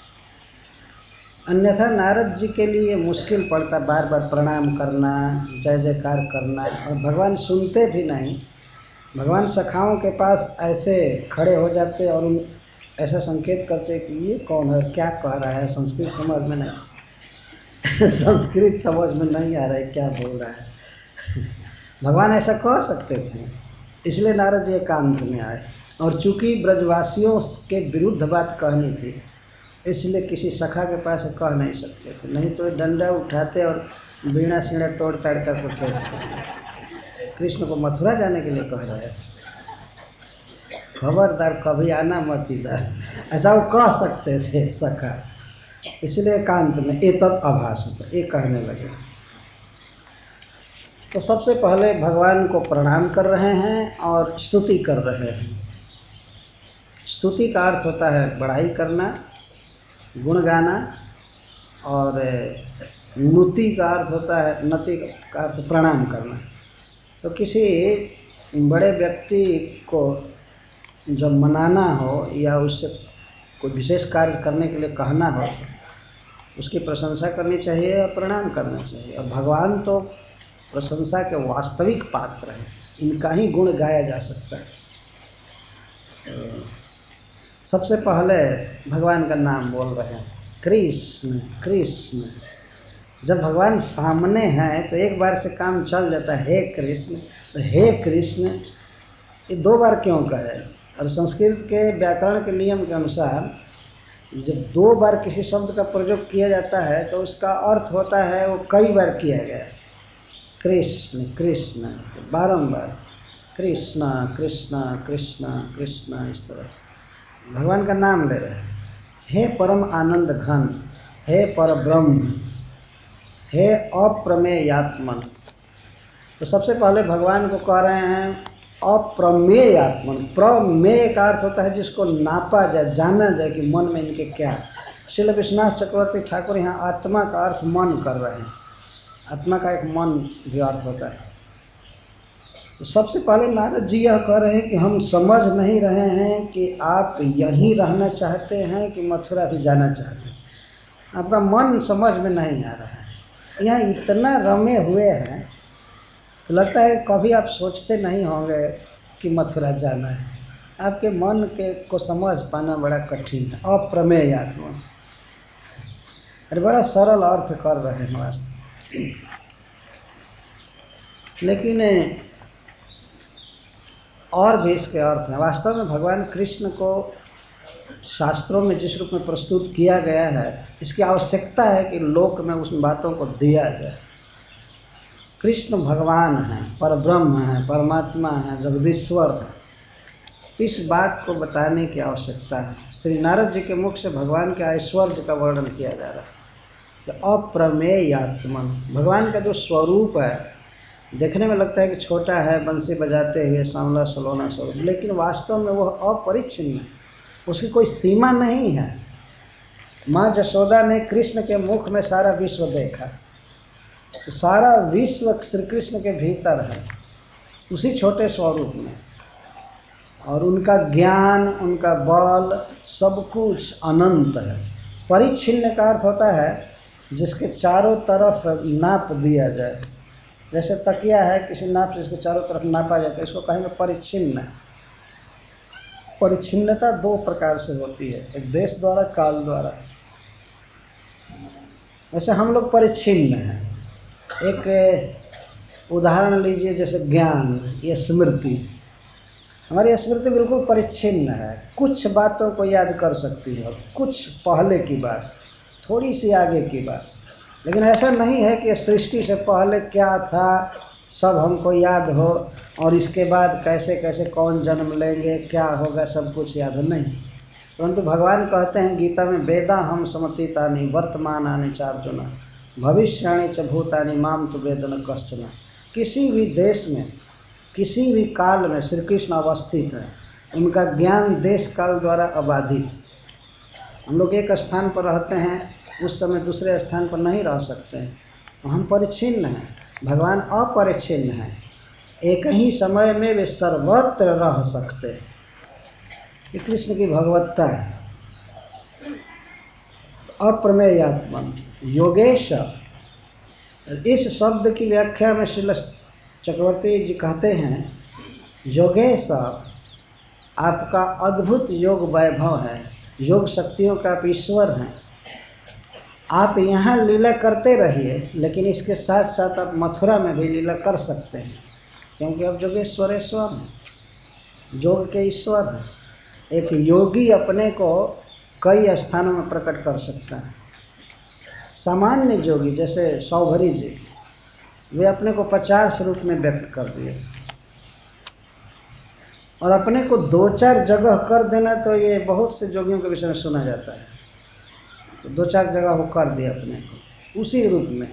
अन्यथा नारद जी के लिए मुश्किल पड़ता बार बार प्रणाम करना, जय जयकार करना, और भगवान सुनते भी नहीं। भगवान सखाओं के पास ऐसे खड़े हो जाते और उन ऐसा संकेत करते कि ये कौन है, क्या कह रहा है, संस्कृत समझ में नहीं संस्कृत समझ में नहीं आ रहा है, क्या बोल रहा है। भगवान ऐसा कह सकते थे, इसलिए नारद जी एकांत में आए। और चूंकि ब्रजवासियों के विरुद्ध बात कहनी थी, इसलिए किसी सखा के पास कह नहीं सकते थे, नहीं तो डंडा उठाते और बीड़ा सीढ़ा तोड़ ताड़ कर को फेंकते। कृष्ण को मथुरा जाने के लिए कह रहे थे, खबरदार कभी आना मत इधर, ऐसा वो कह सकते थे सखा। इसलिए एकांत में एतत् अभासत, ये कहने लगे। तो सबसे पहले भगवान को प्रणाम कर रहे हैं और स्तुति कर रहे हैं। स्तुति का अर्थ होता है बड़ाई करना, गुण गाना, और नुति का अर्थ होता है, नति का अर्थ प्रणाम करना। तो किसी बड़े व्यक्ति को जब मनाना हो या उससे कोई विशेष कार्य करने के लिए कहना हो, उसकी प्रशंसा करनी चाहिए और प्रणाम करना चाहिए। और भगवान तो प्रशंसा के वास्तविक पात्र हैं, इनका ही गुण गाया जा सकता है। सबसे पहले भगवान का नाम बोल रहे हैं, कृष्ण कृष्ण। जब भगवान सामने हैं तो एक बार से काम चल जाता है, हे कृष्ण। तो हे कृष्ण ये दो बार क्यों कहे? और संस्कृत के व्याकरण के नियम के अनुसार जब दो बार किसी शब्द का प्रयोग किया जाता है तो उसका अर्थ होता है वो कई बार किया गया। कृष्ण कृष्ण, बारंबार कृष्ण कृष्ण कृष्ण कृष्ण, इस तरह भगवान का नाम ले रहे हैं। हे परम आनंद घन, हे परब्रह्म, हे अप्रमेयात्मन। तो सबसे पहले भगवान को कह रहे हैं अप्रमेयात्मन। प्रमेय का अर्थ होता है जिसको नापा जाए, जाना जाए कि मन में इनके क्या है। श्रील विश्वनाथ चक्रवर्ती ठाकुर यहाँ आत्मा का अर्थ मन कर रहे हैं। आत्मा का एक मन भी अर्थ होता है। तो सबसे पहले नारद जी यह कह रहे हैं कि हम समझ नहीं रहे हैं कि आप यहीं रहना चाहते हैं कि मथुरा भी जाना चाहते हैं। आपका मन समझ में नहीं आ रहा है। यहाँ इतना रमे हुए हैं तो लगता है कभी आप सोचते नहीं होंगे कि मथुरा जाना है। आपके मन के को समझ पाना बड़ा कठिन है। अप्रमेय आत्मा, अरे बड़ा सरल अर्थ कर रहे हैं वास्तव, लेकिन और भी इसके अर्थ हैं। वास्तव में भगवान कृष्ण को शास्त्रों में जिस रूप में प्रस्तुत किया गया है, इसकी आवश्यकता है कि लोक में उस बातों को दिया जाए। कृष्ण भगवान हैं, परब्रह्म हैं, परमात्मा हैं, जगदीश्वर हैं। इस बात को बताने की आवश्यकता है। श्री नारद जी के मुख से भगवान के ऐश्वर्य का वर्णन किया जा रहा है। तो अप्रमेयात्मन, भगवान का जो स्वरूप है, देखने में लगता है कि छोटा है, बंसी बजाते हुए सांवला सलोना स्वरूप, लेकिन वास्तव में वह अपरिच्छिन्न है। उसकी कोई सीमा नहीं है। माँ जशोदा ने कृष्ण के मुख में सारा विश्व देखा, तो सारा विश्व श्री कृष्ण के भीतर है, उसी छोटे स्वरूप में। और उनका ज्ञान, उनका बल, सब कुछ अनंत है। परिच्छिन्न का अर्थ होता है जिसके चारों तरफ नाप दिया जाए। जैसे तकिया है, किसी नाप से इसके चारों तरफ नापा जाता है, इसको कहेंगे परिच्छिन्न। परिच्छिन्नता दो प्रकार से होती है, एक देश द्वारा, काल द्वारा। वैसे हम लोग परिच्छिन्न हैं। एक उदाहरण लीजिए, जैसे ज्ञान या स्मृति। हमारी स्मृति बिल्कुल परिच्छिन्न है, कुछ बातों को याद कर सकती है, कुछ पहले की बात, थोड़ी सी आगे की बात। लेकिन ऐसा नहीं है कि सृष्टि से पहले क्या था सब हमको याद हो और इसके बाद कैसे कैसे कौन जन्म लेंगे, क्या होगा, सब कुछ याद नहीं। परंतु भगवान कहते हैं गीता में, वेदा हम समतीतानि वर्तमानानि चार्जुन, भविष्याणि च भूतानि माम तु वेद न कश्चन। किसी भी देश में, किसी भी काल में श्री कृष्ण अवस्थित है, उनका ज्ञान देश काल द्वारा अबाधित। हम लोग एक स्थान पर रहते हैं, उस समय दूसरे स्थान पर नहीं रह सकते हैं, हम परिच्छिन्न हैं। भगवान अपरिच्छिन्न हैं, एक ही समय में वे सर्वत्र रह सकते हैं। ये कृष्ण की भगवत्ता है। अप्रमेयात्मन योगेश, इस शब्द की व्याख्या में श्रील चक्रवर्ती जी कहते हैं, योगेश आपका अद्भुत योग वैभव है, योग शक्तियों का आप ईश्वर हैं। आप यहाँ लीला करते रहिए, लेकिन इसके साथ साथ आप मथुरा में भी लीला कर सकते हैं, क्योंकि अब योगेश्वरेश्वर हैं, योग के ईश्वर हैं। एक योगी अपने को कई स्थानों में प्रकट कर सकता है। सामान्य योगी जैसे सौभरी जी, वे अपने को 50 रूप में व्यक्त कर दिए, और अपने को 2-4 जगह कर देना, तो ये बहुत से योगियों के विषय में सुना जाता है। तो 2-4 जगह वो कर दिए अपने को उसी रूप में,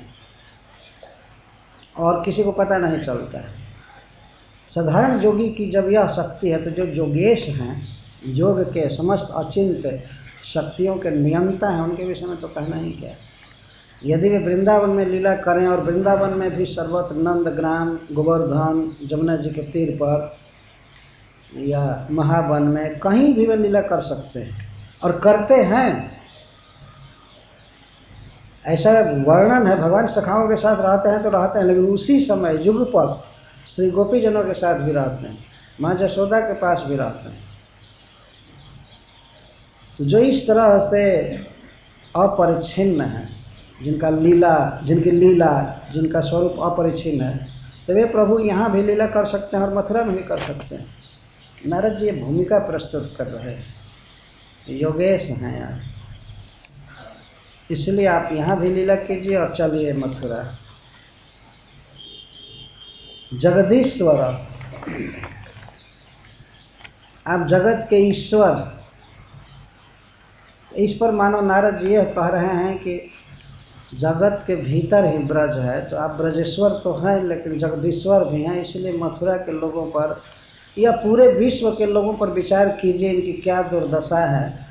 और किसी को पता नहीं चलता है। साधारण योगी की जब यह शक्ति है, तो जो योगेश हैं, योग के समस्त अचिंत्य शक्तियों के नियंता हैं, उनके विषय में तो कहना ही क्या। यदि वे वृंदावन में लीला करें, और वृंदावन में भी सर्वत्र नंदग्राम, गोवर्धन, जमुना जी के तीर पर या महावन में कहीं भी वे लीला कर सकते हैं, और करते हैं। ऐसा वर्णन है, भगवान सखाओं के साथ रहते हैं तो रहते हैं, लेकिन उसी समय युगपत श्री गोपीजनों के साथ भी रहते हैं, माँ जशोदा के पास भी रहते हैं। तो जो इस तरह से अपरिच्छिन्न है, जिनकी लीला, जिनका स्वरूप अपरिच्छिन्न है, तो वे प्रभु यहाँ भी लीला कर सकते हैं और मथुरा में भी कर सकते हैं। नारद जी ये भूमिका प्रस्तुत कर रहे हैं, योगेश हैं यार, इसलिए आप यहाँ भी लीला कीजिए और चलिए मथुरा। जगदीश्वर, आप जगत के ईश्वर, इस पर मानो नारद जी यह कह रहे हैं कि जगत के भीतर ही ब्रज है, तो आप ब्रजेश्वर तो हैं, लेकिन जगदीश्वर भी हैं। इसलिए मथुरा के लोगों पर या पूरे विश्व के लोगों पर विचार कीजिए, इनकी क्या दुर्दशा है।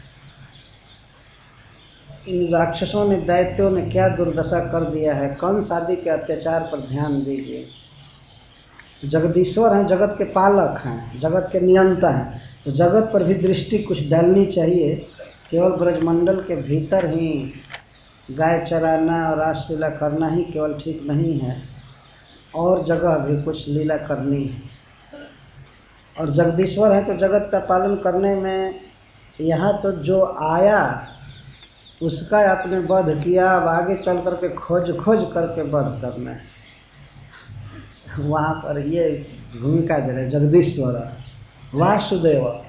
इन राक्षसों ने, दैत्यों ने क्या दुर्दशा कर दिया है। कंस आदि के अत्याचार पर ध्यान दीजिए। जगदीश्वर हैं, जगत के पालक हैं, जगत के नियंता हैं, तो जगत पर भी दृष्टि कुछ डालनी चाहिए। केवल ब्रजमंडल के भीतर ही गाय चराना और रासलीला करना ही केवल ठीक नहीं है, और जगह भी कुछ लीला करनी है। और जगदीश्वर है तो जगत का पालन करने में, यहाँ तो जो आया उसका आपने वध किया, अब आगे चल करके खोज करके वध करना है। वहाँ पर ये भूमिका दे रहे जगदीश्वर वासुदेव।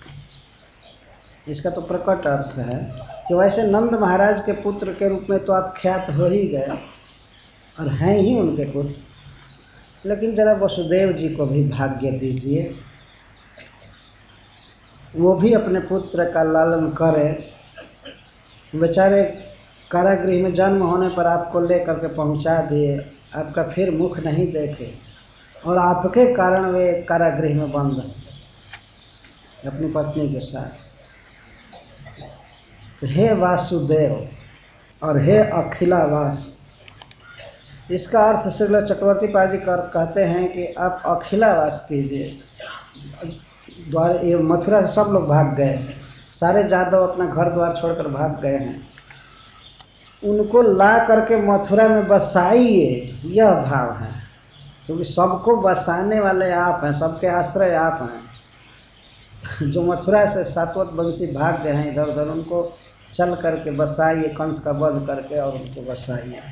इसका तो प्रकट अर्थ है कि वैसे नंद महाराज के पुत्र के रूप में तो आप ख्यात हो ही गए और हैं ही उनके पुत्र, लेकिन जरा वसुदेव जी को भी भाग्य दीजिए, वो भी अपने पुत्र का लालन करें। बेचारे कारागृह में जन्म होने पर आपको ले करके पहुंचा दिए, आपका फिर मुख नहीं देखे, और आपके कारण वे कारागृह में बंद अपनी पत्नी के साथ। तो हे वासुदेव और हे अखिलावास, इसका अर्थ श्रील चक्रवर्ती पाद जी कहते हैं कि आप अखिलावास कीजिए। द्वार ये मथुरा से सब लोग भाग गए, सारे जादव अपना घर द्वार छोड़कर भाग गए हैं, उनको ला करके मथुरा में बसाइए, यह भाव है। क्योंकि सबको बसाने वाले आप हैं, सबके आश्रय आप हैं। जो मथुरा से सातवत वंशी भाग गए हैं इधर उधर, उनको चल करके बसाइए, कंस का वध करके, और उनको बसाइए।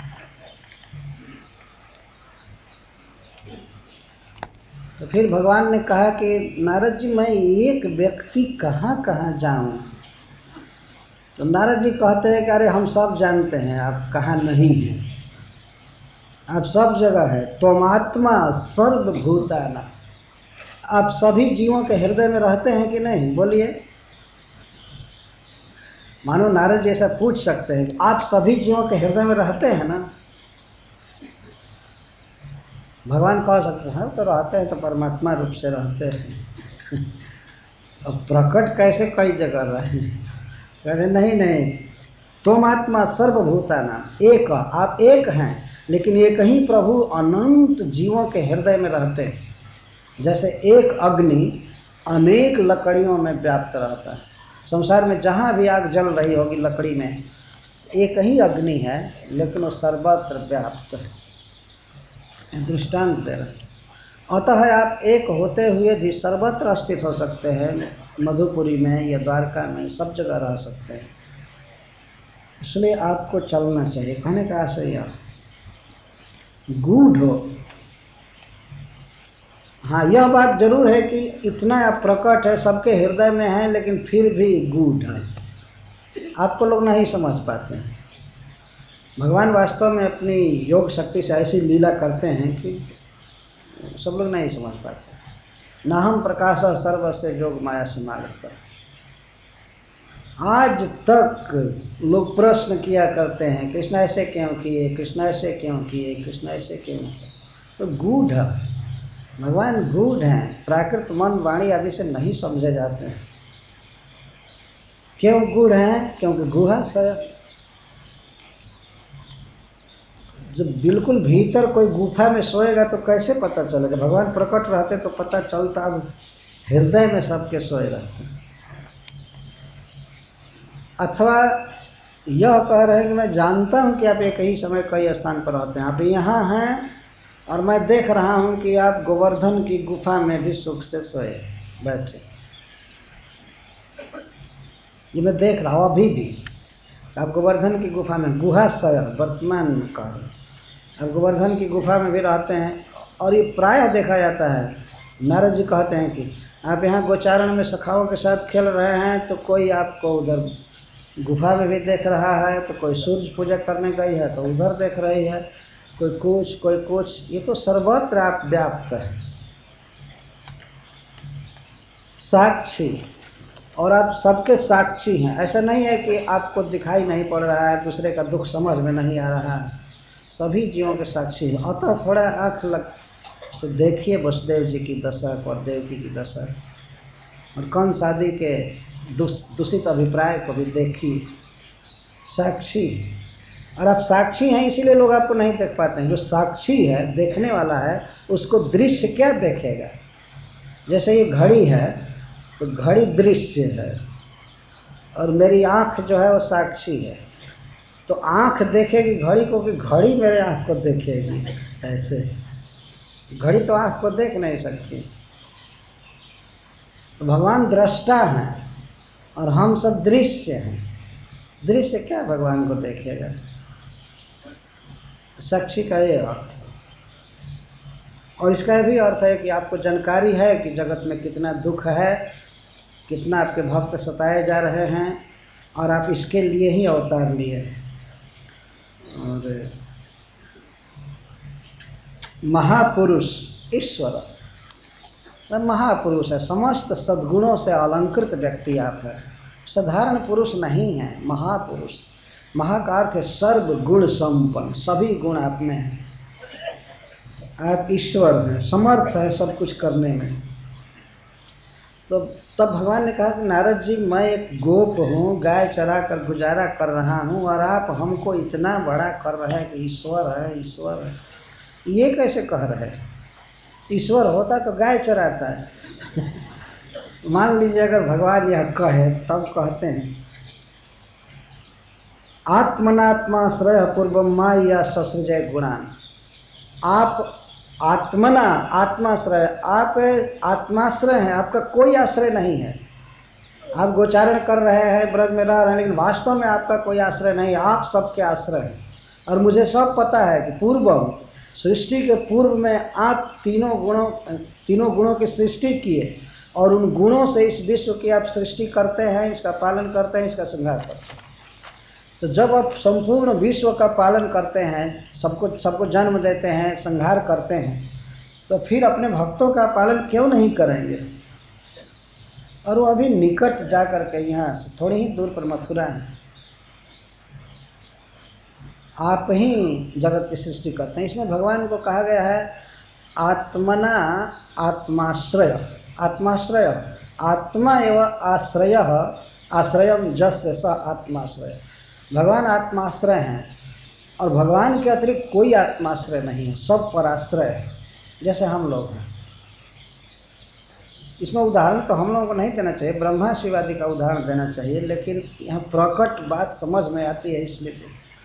तो फिर भगवान ने कहा कि नारद जी मैं एक व्यक्ति कहाँ कहाँ जाऊं। तो नारद जी कहते हैं कि अरे हम सब जानते हैं आप कहाँ नहीं हैं, आप सब जगह है। त्वमात्मा सर्वभूतानां, आप सभी जीवों के हृदय में रहते हैं कि नहीं, बोलिए। मानो नारद जी ऐसा पूछ सकते हैं, आप सभी जीवों के हृदय में रहते हैं ना। भगवान कह सकते हैं तो रहते हैं तो परमात्मा रूप से रहते हैं। अब प्रकट कैसे कई जगह रहे? कहते नहीं नहीं, तुम आत्मा सर्वभूता नाम एक, आप एक हैं, लेकिन एक ही प्रभु अनंत जीवों के हृदय में रहते हैं। जैसे एक अग्नि अनेक लकड़ियों में व्याप्त रहता है। संसार में जहाँ भी आग जल रही होगी लकड़ी में, एक ही अग्नि है, लेकिन वो सर्वत्र व्याप्त है। दृष्टांत दे रहे। अतः आप एक होते हुए भी सर्वत्र स्थित हो सकते हैं, मधुपुरी में या द्वारका में, सब जगह रह सकते हैं। इसलिए आपको चलना चाहिए। कहने का आशय यह गूढ़ हो। हाँ, यह बात जरूर है कि इतना आप प्रकट है, सबके हृदय में है, लेकिन फिर भी गूढ़ है। आपको लोग नहीं समझ पाते हैं। भगवान वास्तव में अपनी योग शक्ति से ऐसी लीला करते हैं कि सब लोग नहीं समझ पाते। ना हम प्रकाश और सर्व से जोग माया से मागत। आज तक लोग प्रश्न किया करते हैं, कृष्ण ऐसे क्यों किए, कृष्ण ऐसे क्यों किए, कृष्ण ऐसे क्यों किए। तो गूढ़ है, भगवान गूढ़ हैं, प्राकृत मन वाणी आदि से नहीं समझे जाते हैं। क्यों गूढ़ हैं? क्योंकि गुहा से जब बिल्कुल भीतर कोई गुफा में सोएगा तो कैसे पता चलेगा? भगवान प्रकट रहते तो पता चलता, अब हृदय में सबके सोए रहते हैं। अथवा यह कह रहे हैं कि मैं जानता हूं कि आप एक ही समय कई स्थान पर रहते हैं, आप यहाँ हैं और मैं देख रहा हूं कि आप गोवर्धन की गुफा में भी सुख से सोए बैठे। ये मैं देख रहा हूं अभी भी। आप गोवर्धन की गुफा में, गुहा सय वर्तमान काल, आप गोवर्धन की गुफा में भी रहते हैं। और ये प्रायः देखा जाता है, नारद जी कहते हैं कि आप यहाँ गोचारण में सखाओं के साथ खेल रहे हैं तो कोई आपको उधर गुफा में भी देख रहा है, तो कोई सूर्य पूजा करने गई है तो उधर देख रही है, कोई कुछ। ये तो सर्वत्र आप व्याप्त है, साक्षी, और आप सबके साक्षी हैं। ऐसा नहीं है कि आपको दिखाई नहीं पड़ रहा है, दूसरे का दुख समझ में नहीं आ रहा है, सभी जीवों के साक्षी हैं। अतः थोड़ा आँख लग तो देखिए वसुदेव जी की दशा और देवकी की दशा, और कंस आदि के दूषित अभिप्राय को भी देखिए, साक्षी। और आप साक्षी हैं, इसीलिए लोग आपको नहीं देख पाते हैं। जो साक्षी है, देखने वाला है, उसको दृश्य क्या देखेगा? जैसे ये घड़ी है तो घड़ी दृश्य है, और मेरी आँख जो है वो साक्षी है। तो आँख देखेगी घड़ी को कि घड़ी मेरे आँख को देखेगी? ऐसे घड़ी तो आँख को देख नहीं सकती। तो भगवान दृष्टा हैं और हम सब दृश्य हैं। दृश्य क्या भगवान को देखेगा? साक्षी का ये अर्थ। और इसका भी अर्थ है कि आपको जानकारी है कि जगत में कितना दुख है, कितना आपके भक्त सताए जा रहे हैं, और आप इसके लिए ही अवतार लिए। और महापुरुष ईश्वर महापुरुष है, समस्त सद्गुणों से अलंकृत व्यक्ति आप है, साधारण पुरुष नहीं है, महापुरुष। महा का अर्थ है सर्व गुण संपन्न, सभी गुण आप में है। आप ईश्वर हैं, समर्थ है सब कुछ करने में। तो तब भगवान ने कहा कि नारद जी, मैं एक गोप हूँ, गाय चरा कर गुजारा कर रहा हूँ, और आप हमको इतना बड़ा कर रहे हैं कि ईश्वर है, ईश्वर है। ये कैसे कह रहे हैं? ईश्वर होता तो गाय चराता है। मान लीजिए अगर भगवान यह कहे, तब कहते हैं आत्मनात्माश्रय पूर्वम माया ससृजय गुणान। आप आत्मना, आत्माश्रय, आप आत्माश्रय हैं, आपका कोई आश्रय नहीं है। आप गोचारण कर रहे हैं, ब्रज में रह रहे हैं, लेकिन वास्तव में आपका कोई आश्रय नहीं है, आप सबके आश्रय हैं। और मुझे सब पता है कि पूर्व सृष्टि के पूर्व में आप तीनों गुणों की सृष्टि किए, और उन गुणों से इस विश्व की आप सृष्टि करते हैं, इसका पालन करते हैं, इसका संहार करते हैं। तो जब आप संपूर्ण विश्व का पालन करते हैं, सबको जन्म देते हैं, संहार करते हैं, तो फिर अपने भक्तों का पालन क्यों नहीं करेंगे? और वो अभी निकट जा करके, यहाँ से थोड़ी ही दूर पर मथुरा है, आप ही जगत की सृष्टि करते हैं। इसमें भगवान को कहा गया है आत्मना आत्माश्रय, आत्माश्रय आत्मा एवं आश्रय, आश्रयम जस्य स आत्माश्रय। भगवान आत्माश्रय हैं और भगवान के अतिरिक्त कोई आत्माश्रय नहीं है, सब पर आश्रय है, जैसे हम लोग हैं। इसमें उदाहरण तो हम लोगों को नहीं देना चाहिए, ब्रह्मा शिवादि का उदाहरण देना चाहिए, लेकिन यहाँ प्रकट बात समझ में आती है। इसलिए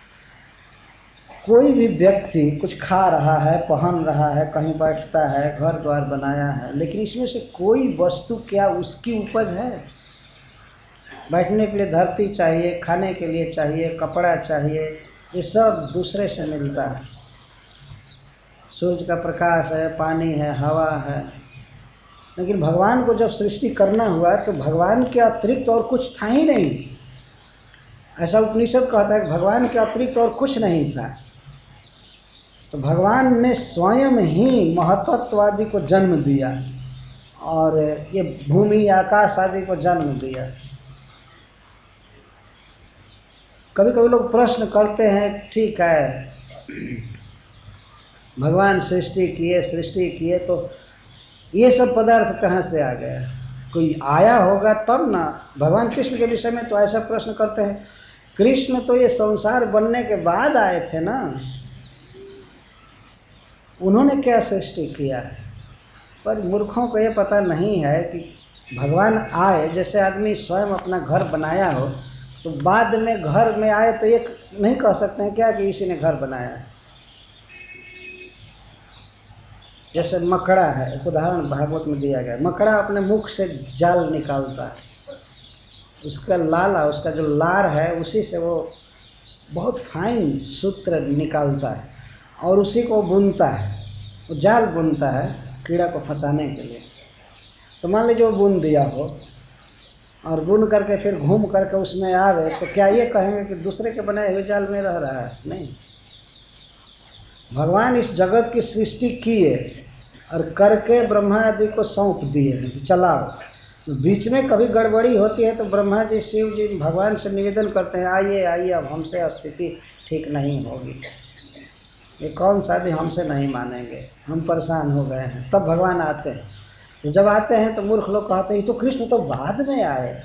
कोई भी व्यक्ति कुछ खा रहा है, पहन रहा है, कहीं बैठता है, घर द्वार बनाया है, लेकिन इसमें से कोई वस्तु क्या उसकी उपज है? बैठने के लिए धरती चाहिए, खाने के लिए चाहिए, कपड़ा चाहिए, ये सब दूसरे से मिलता है। सूर्य का प्रकाश है, पानी है, हवा है, लेकिन भगवान को जब सृष्टि करना हुआ तो भगवान के अतिरिक्त और कुछ था ही नहीं। ऐसा उपनिषद कहता है कि भगवान के अतिरिक्त और कुछ नहीं था। तो भगवान ने स्वयं ही महतत्वादि को जन्म दिया और ये भूमि आकाश आदि को जन्म दिया। कभी कभी लोग प्रश्न करते हैं, ठीक है भगवान सृष्टि किए तो ये सब पदार्थ कहाँ से आ गया? कोई आया होगा तब ना। भगवान कृष्ण के विषय में तो ऐसा प्रश्न करते हैं, कृष्ण तो ये संसार बनने के बाद आए थे ना, उन्होंने क्या सृष्टि किया है? पर मूर्खों को ये पता नहीं है कि भगवान आए, जैसे आदमी स्वयं अपना घर बनाया हो तो बाद में घर में आए तो ये नहीं कह सकते हैं क्या कि इसी ने घर बनाया है। जैसे मकड़ा है, एक उदाहरण भागवत में दिया गया। मकड़ा अपने मुख से जाल निकालता है, उसका लाला, उसका जो लार है उसी से वो बहुत फाइन सूत्र निकालता है और उसी को बुनता है, वो जाल बुनता है कीड़ा को फंसाने के लिए। तो मान लीजिए वो बुन दिया हो और बुन करके फिर घूम करके उसमें आवे, तो क्या ये कहेंगे कि दूसरे के बनाए हुए जाल में रह रहा है? नहीं। भगवान इस जगत की सृष्टि किए और करके ब्रह्मा आदि को सौंप दिए, चलाओ। तो बीच में कभी गड़बड़ी होती है तो ब्रह्मा जी, शिव जी भगवान से निवेदन करते हैं, आइए आइए अब हमसे स्थिति ठीक नहीं होगी, ये कौन शादी हमसे नहीं मानेंगे, हम परेशान हो गए हैं। तब भगवान आते हैं। तो जब आते हैं तो मूर्ख लोग कहते हैं तो कृष्ण तो बाद में आए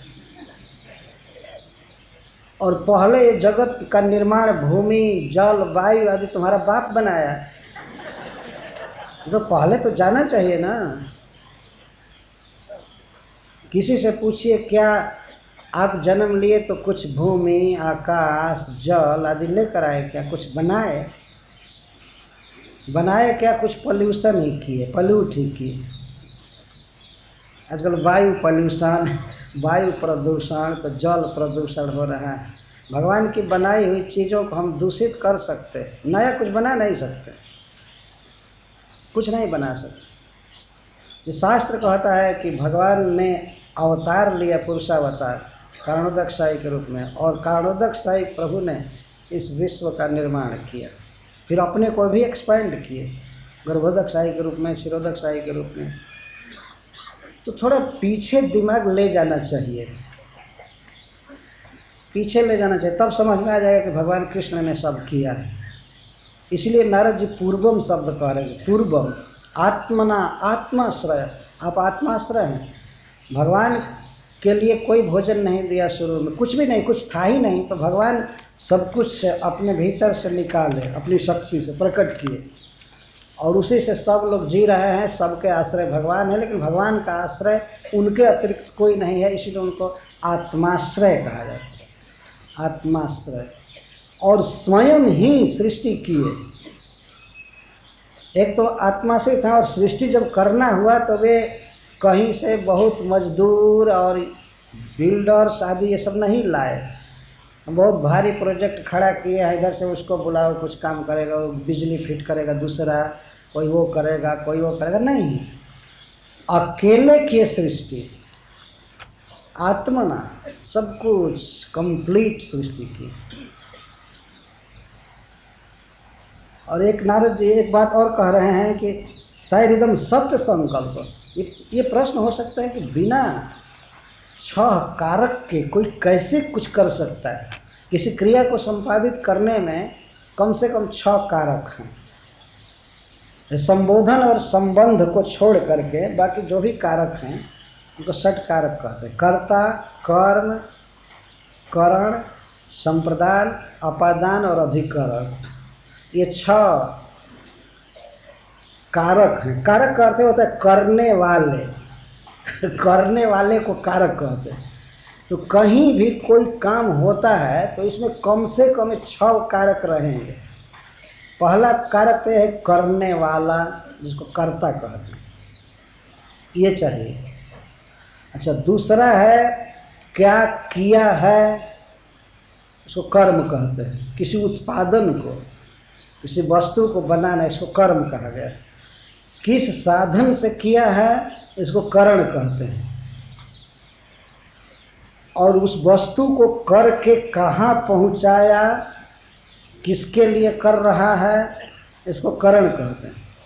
और पहले ये जगत का निर्माण भूमि जल वायु आदि तुम्हारा बाप बनाया, तो पहले तो जाना चाहिए ना। किसी से पूछिए, क्या आप जन्म लिए तो कुछ भूमि आकाश जल आदि लेकर आए क्या? कुछ बनाए? बनाए क्या? कुछ पॉल्यूशन ही किए, पॉल्यूट ही किए। आजकल वायु पॉल्यूशन, वायु प्रदूषण, तो जल प्रदूषण हो रहा है। भगवान की बनाई हुई चीज़ों को हम दूषित कर सकते, नया कुछ बना नहीं सकते, कुछ नहीं बना सकते। शास्त्र कहता है कि भगवान ने अवतार लिया, पुरुषावतार कारणोदकशाही के रूप में, और कारणोदकशाही प्रभु ने इस विश्व का निर्माण किया, फिर अपने को भी एक्सपेंड किए गर्भोदकशाही के रूप में, क्षीरोदकशाही के रूप में। तो थोड़ा पीछे दिमाग ले जाना चाहिए, पीछे ले जाना चाहिए, तब समझ में आ जाएगा कि भगवान कृष्ण ने सब किया है। इसलिए नारद जी पूर्वम शब्द कह रहे हैं, पूर्वम आत्मना आत्माश्रय, आप आत्माश्रय हैं। भगवान के लिए कोई भोजन नहीं दिया शुरू में, कुछ भी नहीं, कुछ था ही नहीं, तो भगवान सब कुछ अपने भीतर से निकाले, अपनी शक्ति से प्रकट किए और उसी से सब लोग जी रहे हैं। सबके आश्रय भगवान है, लेकिन भगवान का आश्रय उनके अतिरिक्त कोई नहीं है, इसीलिए उनको आत्माश्रय कहा जाता है, आत्माश्रय। और स्वयं ही सृष्टि किए। एक तो आत्माश्रय था, और सृष्टि जब करना हुआ तो वे कहीं से बहुत मजदूर और बिल्डर्स आदि ये सब नहीं लाए, बहुत भारी प्रोजेक्ट खड़ा किए हैं, इधर से उसको बुलाओ कुछ काम करेगा, वो बिजली फिट करेगा, दूसरा कोई वो करेगा, कोई वो करेगा, नहीं, अकेले किए सृष्टि, आत्मना सब कुछ कंप्लीट सृष्टि की। और एक नारद जी एक बात और कह रहे हैं कि तैरिदम सत्य संकल्प। ये प्रश्न हो सकता है कि बिना 6 कारक के कोई कैसे कुछ कर सकता है? किसी क्रिया को संपादित करने में कम से कम 6 कारक हैं। संबोधन और संबंध को छोड़ करके बाकी जो भी कारक हैं उनको षट कारक कहते हैं। कर्ता, कर्म, करण, संप्रदान, अपादान और अधिकरण, ये 6 कारक हैं। कारक का अर्थ होता है करने वाले करने वाले को कारक कहते हैं। तो कहीं भी कोई काम होता है तो इसमें कम से कम 6 कारक रहेंगे। पहला कारक तो है करने वाला, जिसको कर्ता कहते हैं, ये चाहिए। अच्छा, दूसरा है क्या किया है, इसको कर्म कहते हैं। किसी उत्पादन को, किसी वस्तु को बनाना, इसको कर्म कहा गया। किस साधन से किया है, इसको करण कहते हैं। और उस वस्तु को करके कहाँ पहुंचाया, किसके लिए कर रहा है, इसको करण कहते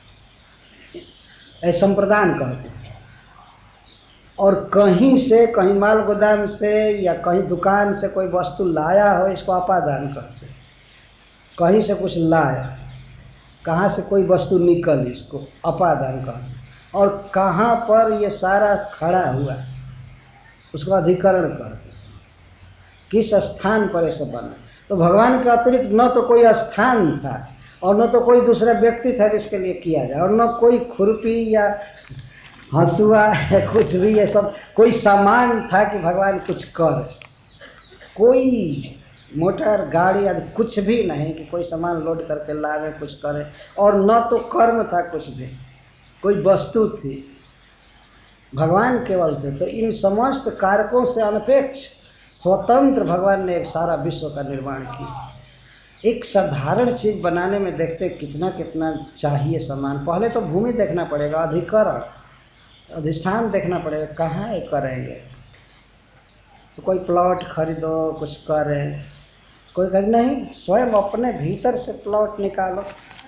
हैं, संप्रदान कहते हैं। और कहीं से, कहीं माल गोदाम से या कहीं दुकान से कोई वस्तु लाया हो, इसको अपादान कहते हैं। कहीं से कुछ लाया, कहाँ से कोई वस्तु निकली, इसको अपादान कहते हैं। और कहाँ पर ये सारा खड़ा हुआ, उसको अधिकरण कहते हैं। किस स्थान पर ऐसा बना। तो भगवान के अतिरिक्त न तो कोई स्थान था और न तो कोई दूसरा व्यक्ति था जिसके लिए किया जाए, और न कोई खुरपी या हंसुआ या कुछ भी ये सब कोई सामान था कि भगवान कुछ कर, कोई मोटर गाड़ी आदि कुछ भी नहीं कि कोई सामान लोड करके लावे कुछ करे। और न तो कर्म था कुछ भी, कोई वस्तु थी, भगवान केवल थे। तो इन समस्त कारकों से अनपेक्ष स्वतंत्र भगवान ने एक सारा विश्व का निर्माण किया। एक साधारण चीज बनाने में देखते कितना कितना चाहिए सामान। पहले तो भूमि देखना पड़ेगा, अधिकरण, अधिष्ठान देखना पड़ेगा, कहाँ ये करेंगे। तो कोई प्लॉट खरीदो, कुछ करें, कोई कहे नहीं, स्वयं अपने भीतर से प्लॉट निकालो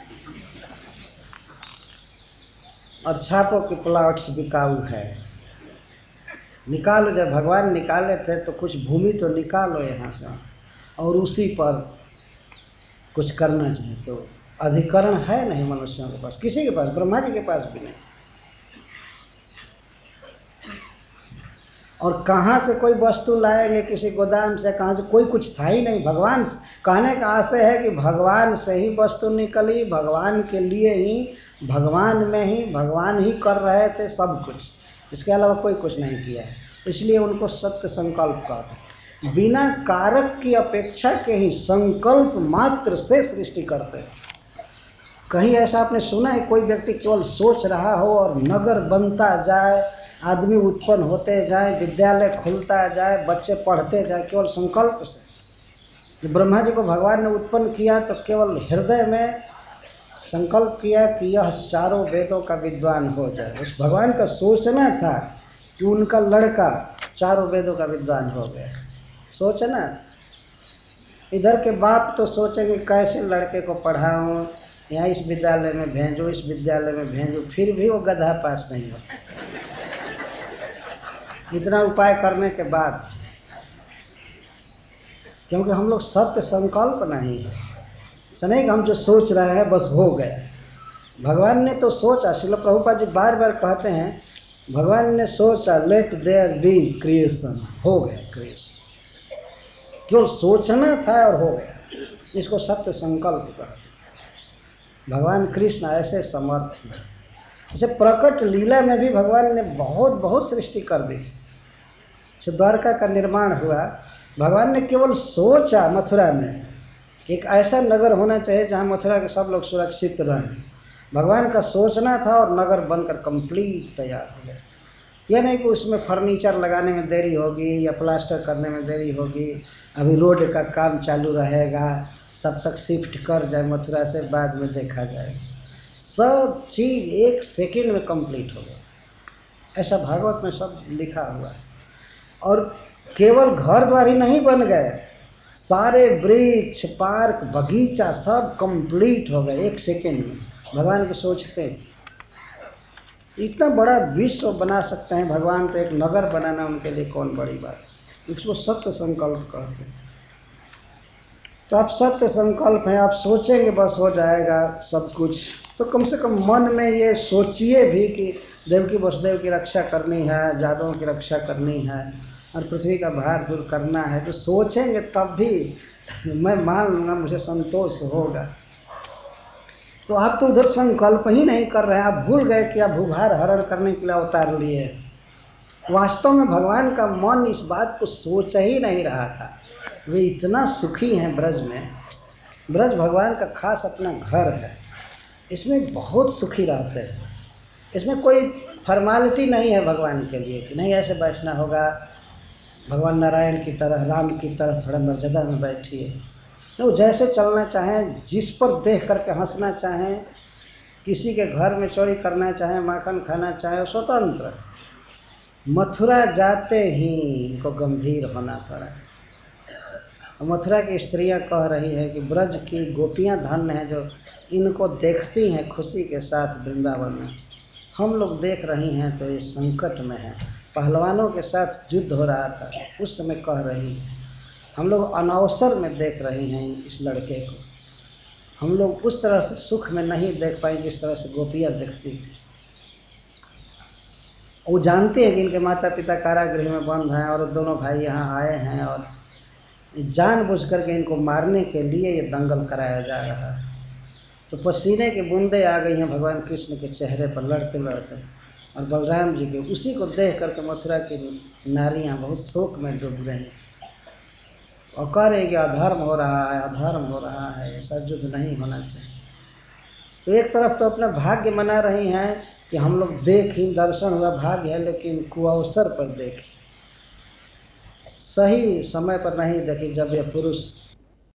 और छापो कि प्लॉट्स बिकाऊ है। निकालो, जब भगवान निकाले थे तो कुछ भूमि तो निकालो यहाँ से और उसी पर कुछ करना चाहिए। तो अधिकरण है नहीं मनुष्यों के पास, किसी के पास, ब्रह्मा जी के पास भी नहीं। और कहाँ से कोई वस्तु लाएंगे, किसी गोदाम से, कहाँ से, कोई कुछ था ही नहीं। भगवान कहने का आशय है कि भगवान से ही वस्तु निकली, भगवान के लिए ही, भगवान में ही, भगवान ही कर रहे थे सब कुछ, इसके अलावा कोई कुछ नहीं किया है। इसलिए उनको सत्य संकल्प कहते हैं। बिना कारक की अपेक्षा के ही संकल्प मात्र से सृष्टि करते हैं। कहीं ऐसा आपने सुना है कोई व्यक्ति केवल सोच रहा हो और नगर बनता जाए, आदमी उत्पन्न होते जाए, विद्यालय खुलता जाए, बच्चे पढ़ते जाए, केवल संकल्प से। ब्रह्मा जी को भगवान ने उत्पन्न किया तो केवल हृदय में संकल्प किया कि यह चारों वेदों का विद्वान हो जाए। उस भगवान का सोचना था कि उनका लड़का चारों वेदों का विद्वान हो गया, सोचना था। इधर के बाप तो सोचेंगे कैसे लड़के को पढ़ाऊं, यहाँ इस विद्यालय में भेजो, इस विद्यालय में भेजो, फिर भी वो गधा पास नहीं होता। इतना उपाय करने के बाद, क्योंकि हम लोग सत्य संकल्प नहीं है। ऐसा नहीं कि हम जो सोच रहे हैं बस हो गया। भगवान ने तो सोचा, श्रील प्रभुपाद जी बार बार कहते हैं, भगवान ने सोचा लेट देयर बी क्रिएशन, हो गया क्रिएशन। केवल सोचना था और हो गया। इसको सत्य संकल्प कहते हैं। भगवान कृष्ण ऐसे समर्थ हैं। जैसे प्रकट लीला में भी भगवान ने बहुत बहुत सृष्टि कर दी थी। जब द्वारका का निर्माण हुआ, भगवान ने केवल सोचा मथुरा में एक ऐसा नगर होना चाहिए जहाँ मथुरा के सब लोग सुरक्षित रहें। भगवान का सोचना था और नगर बनकर कंप्लीट तैयार हो गया। यह नहीं कि उसमें फर्नीचर लगाने में देरी होगी या प्लास्टर करने में देरी होगी, अभी रोड का काम चालू रहेगा, तब तक शिफ्ट कर जाए मथुरा से, बाद में देखा जाए। सब चीज 1 सेकेंड में कंप्लीट हो गया। ऐसा भागवत में सब लिखा हुआ है। और केवल घर द्वार ही नहीं बन गए, सारे वृक्ष, पार्क, बगीचा सब कंप्लीट हो गए 1 सेकेंड में। भगवान के सोचते इतना बड़ा विश्व बना सकते हैं भगवान, तो एक नगर बनाना उनके लिए कौन बड़ी बात। इसको सत्य संकल्प कहते हैं। तो आप सत्य संकल्प हैं, आप सोचेंगे बस हो जाएगा सब कुछ। तो कम से कम मन में ये सोचिए भी कि देवकी वसुदेव की रक्षा करनी है, जादवों की रक्षा करनी है और पृथ्वी का भार दूर करना है। तो सोचेंगे तब भी मैं मान लूँगा, मुझे संतोष होगा। तो आप तो उधर संकल्प ही नहीं कर रहे हैं, आप भूल गए कि आप भूभार हरण करने के लिए अवतार लिए। वास्तव में भगवान का मन इस बात को सोच ही नहीं रहा था। वे इतना सुखी हैं ब्रज में। ब्रज भगवान का खास अपना घर है, इसमें बहुत सुखी रहते हैं। इसमें कोई फॉर्मेलिटी नहीं है भगवान के लिए कि नहीं ऐसे बैठना होगा, भगवान नारायण की तरह, राम की तरह थोड़ा मर्यादा में बैठिए। वो जैसे चलना चाहें, जिस पर देख करके हंसना चाहें, किसी के घर में चोरी करना चाहें, माखन खाना चाहें, स्वतंत्र। मथुरा जाते ही इनको गंभीर होना पड़ा। मथुरा की स्त्रियां कह रही है कि ब्रज की गोपियां धन्य हैं जो इनको देखती हैं खुशी के साथ वृंदावन में। हम लोग देख रही हैं तो ये संकट में है। पहलवानों के साथ युद्ध हो रहा था, उस समय कह रही है हम लोग अनवसर में देख रहे हैं इस लड़के को। हम लोग उस तरह से सुख में नहीं देख पाए जिस तरह से गोपियां देखती थी। वो जानते हैं कि इनके माता पिता कारागृह में बंद हैं और दोनों भाई यहाँ आए हैं और जानबूझ करके इनको मारने के लिए ये दंगल कराया जा रहा है। तो पसीने की बूंदें आ गई हैं भगवान कृष्ण के चेहरे पर लड़ते लड़ते, और बलराम जी के। उसी को देख करके मथुरा की नारियां बहुत शोक में डूब गई और कह रहे कि अधर्म हो रहा है, अधर्म हो रहा है, ऐसा युद्ध नहीं होना चाहिए। तो एक तरफ तो अपना भाग्य मना रही हैं कि हम लोग देखें, दर्शन हुआ भाग्य है, लेकिन कुअवसर पर देखें, सही समय पर नहीं देखी जब ये पुरुष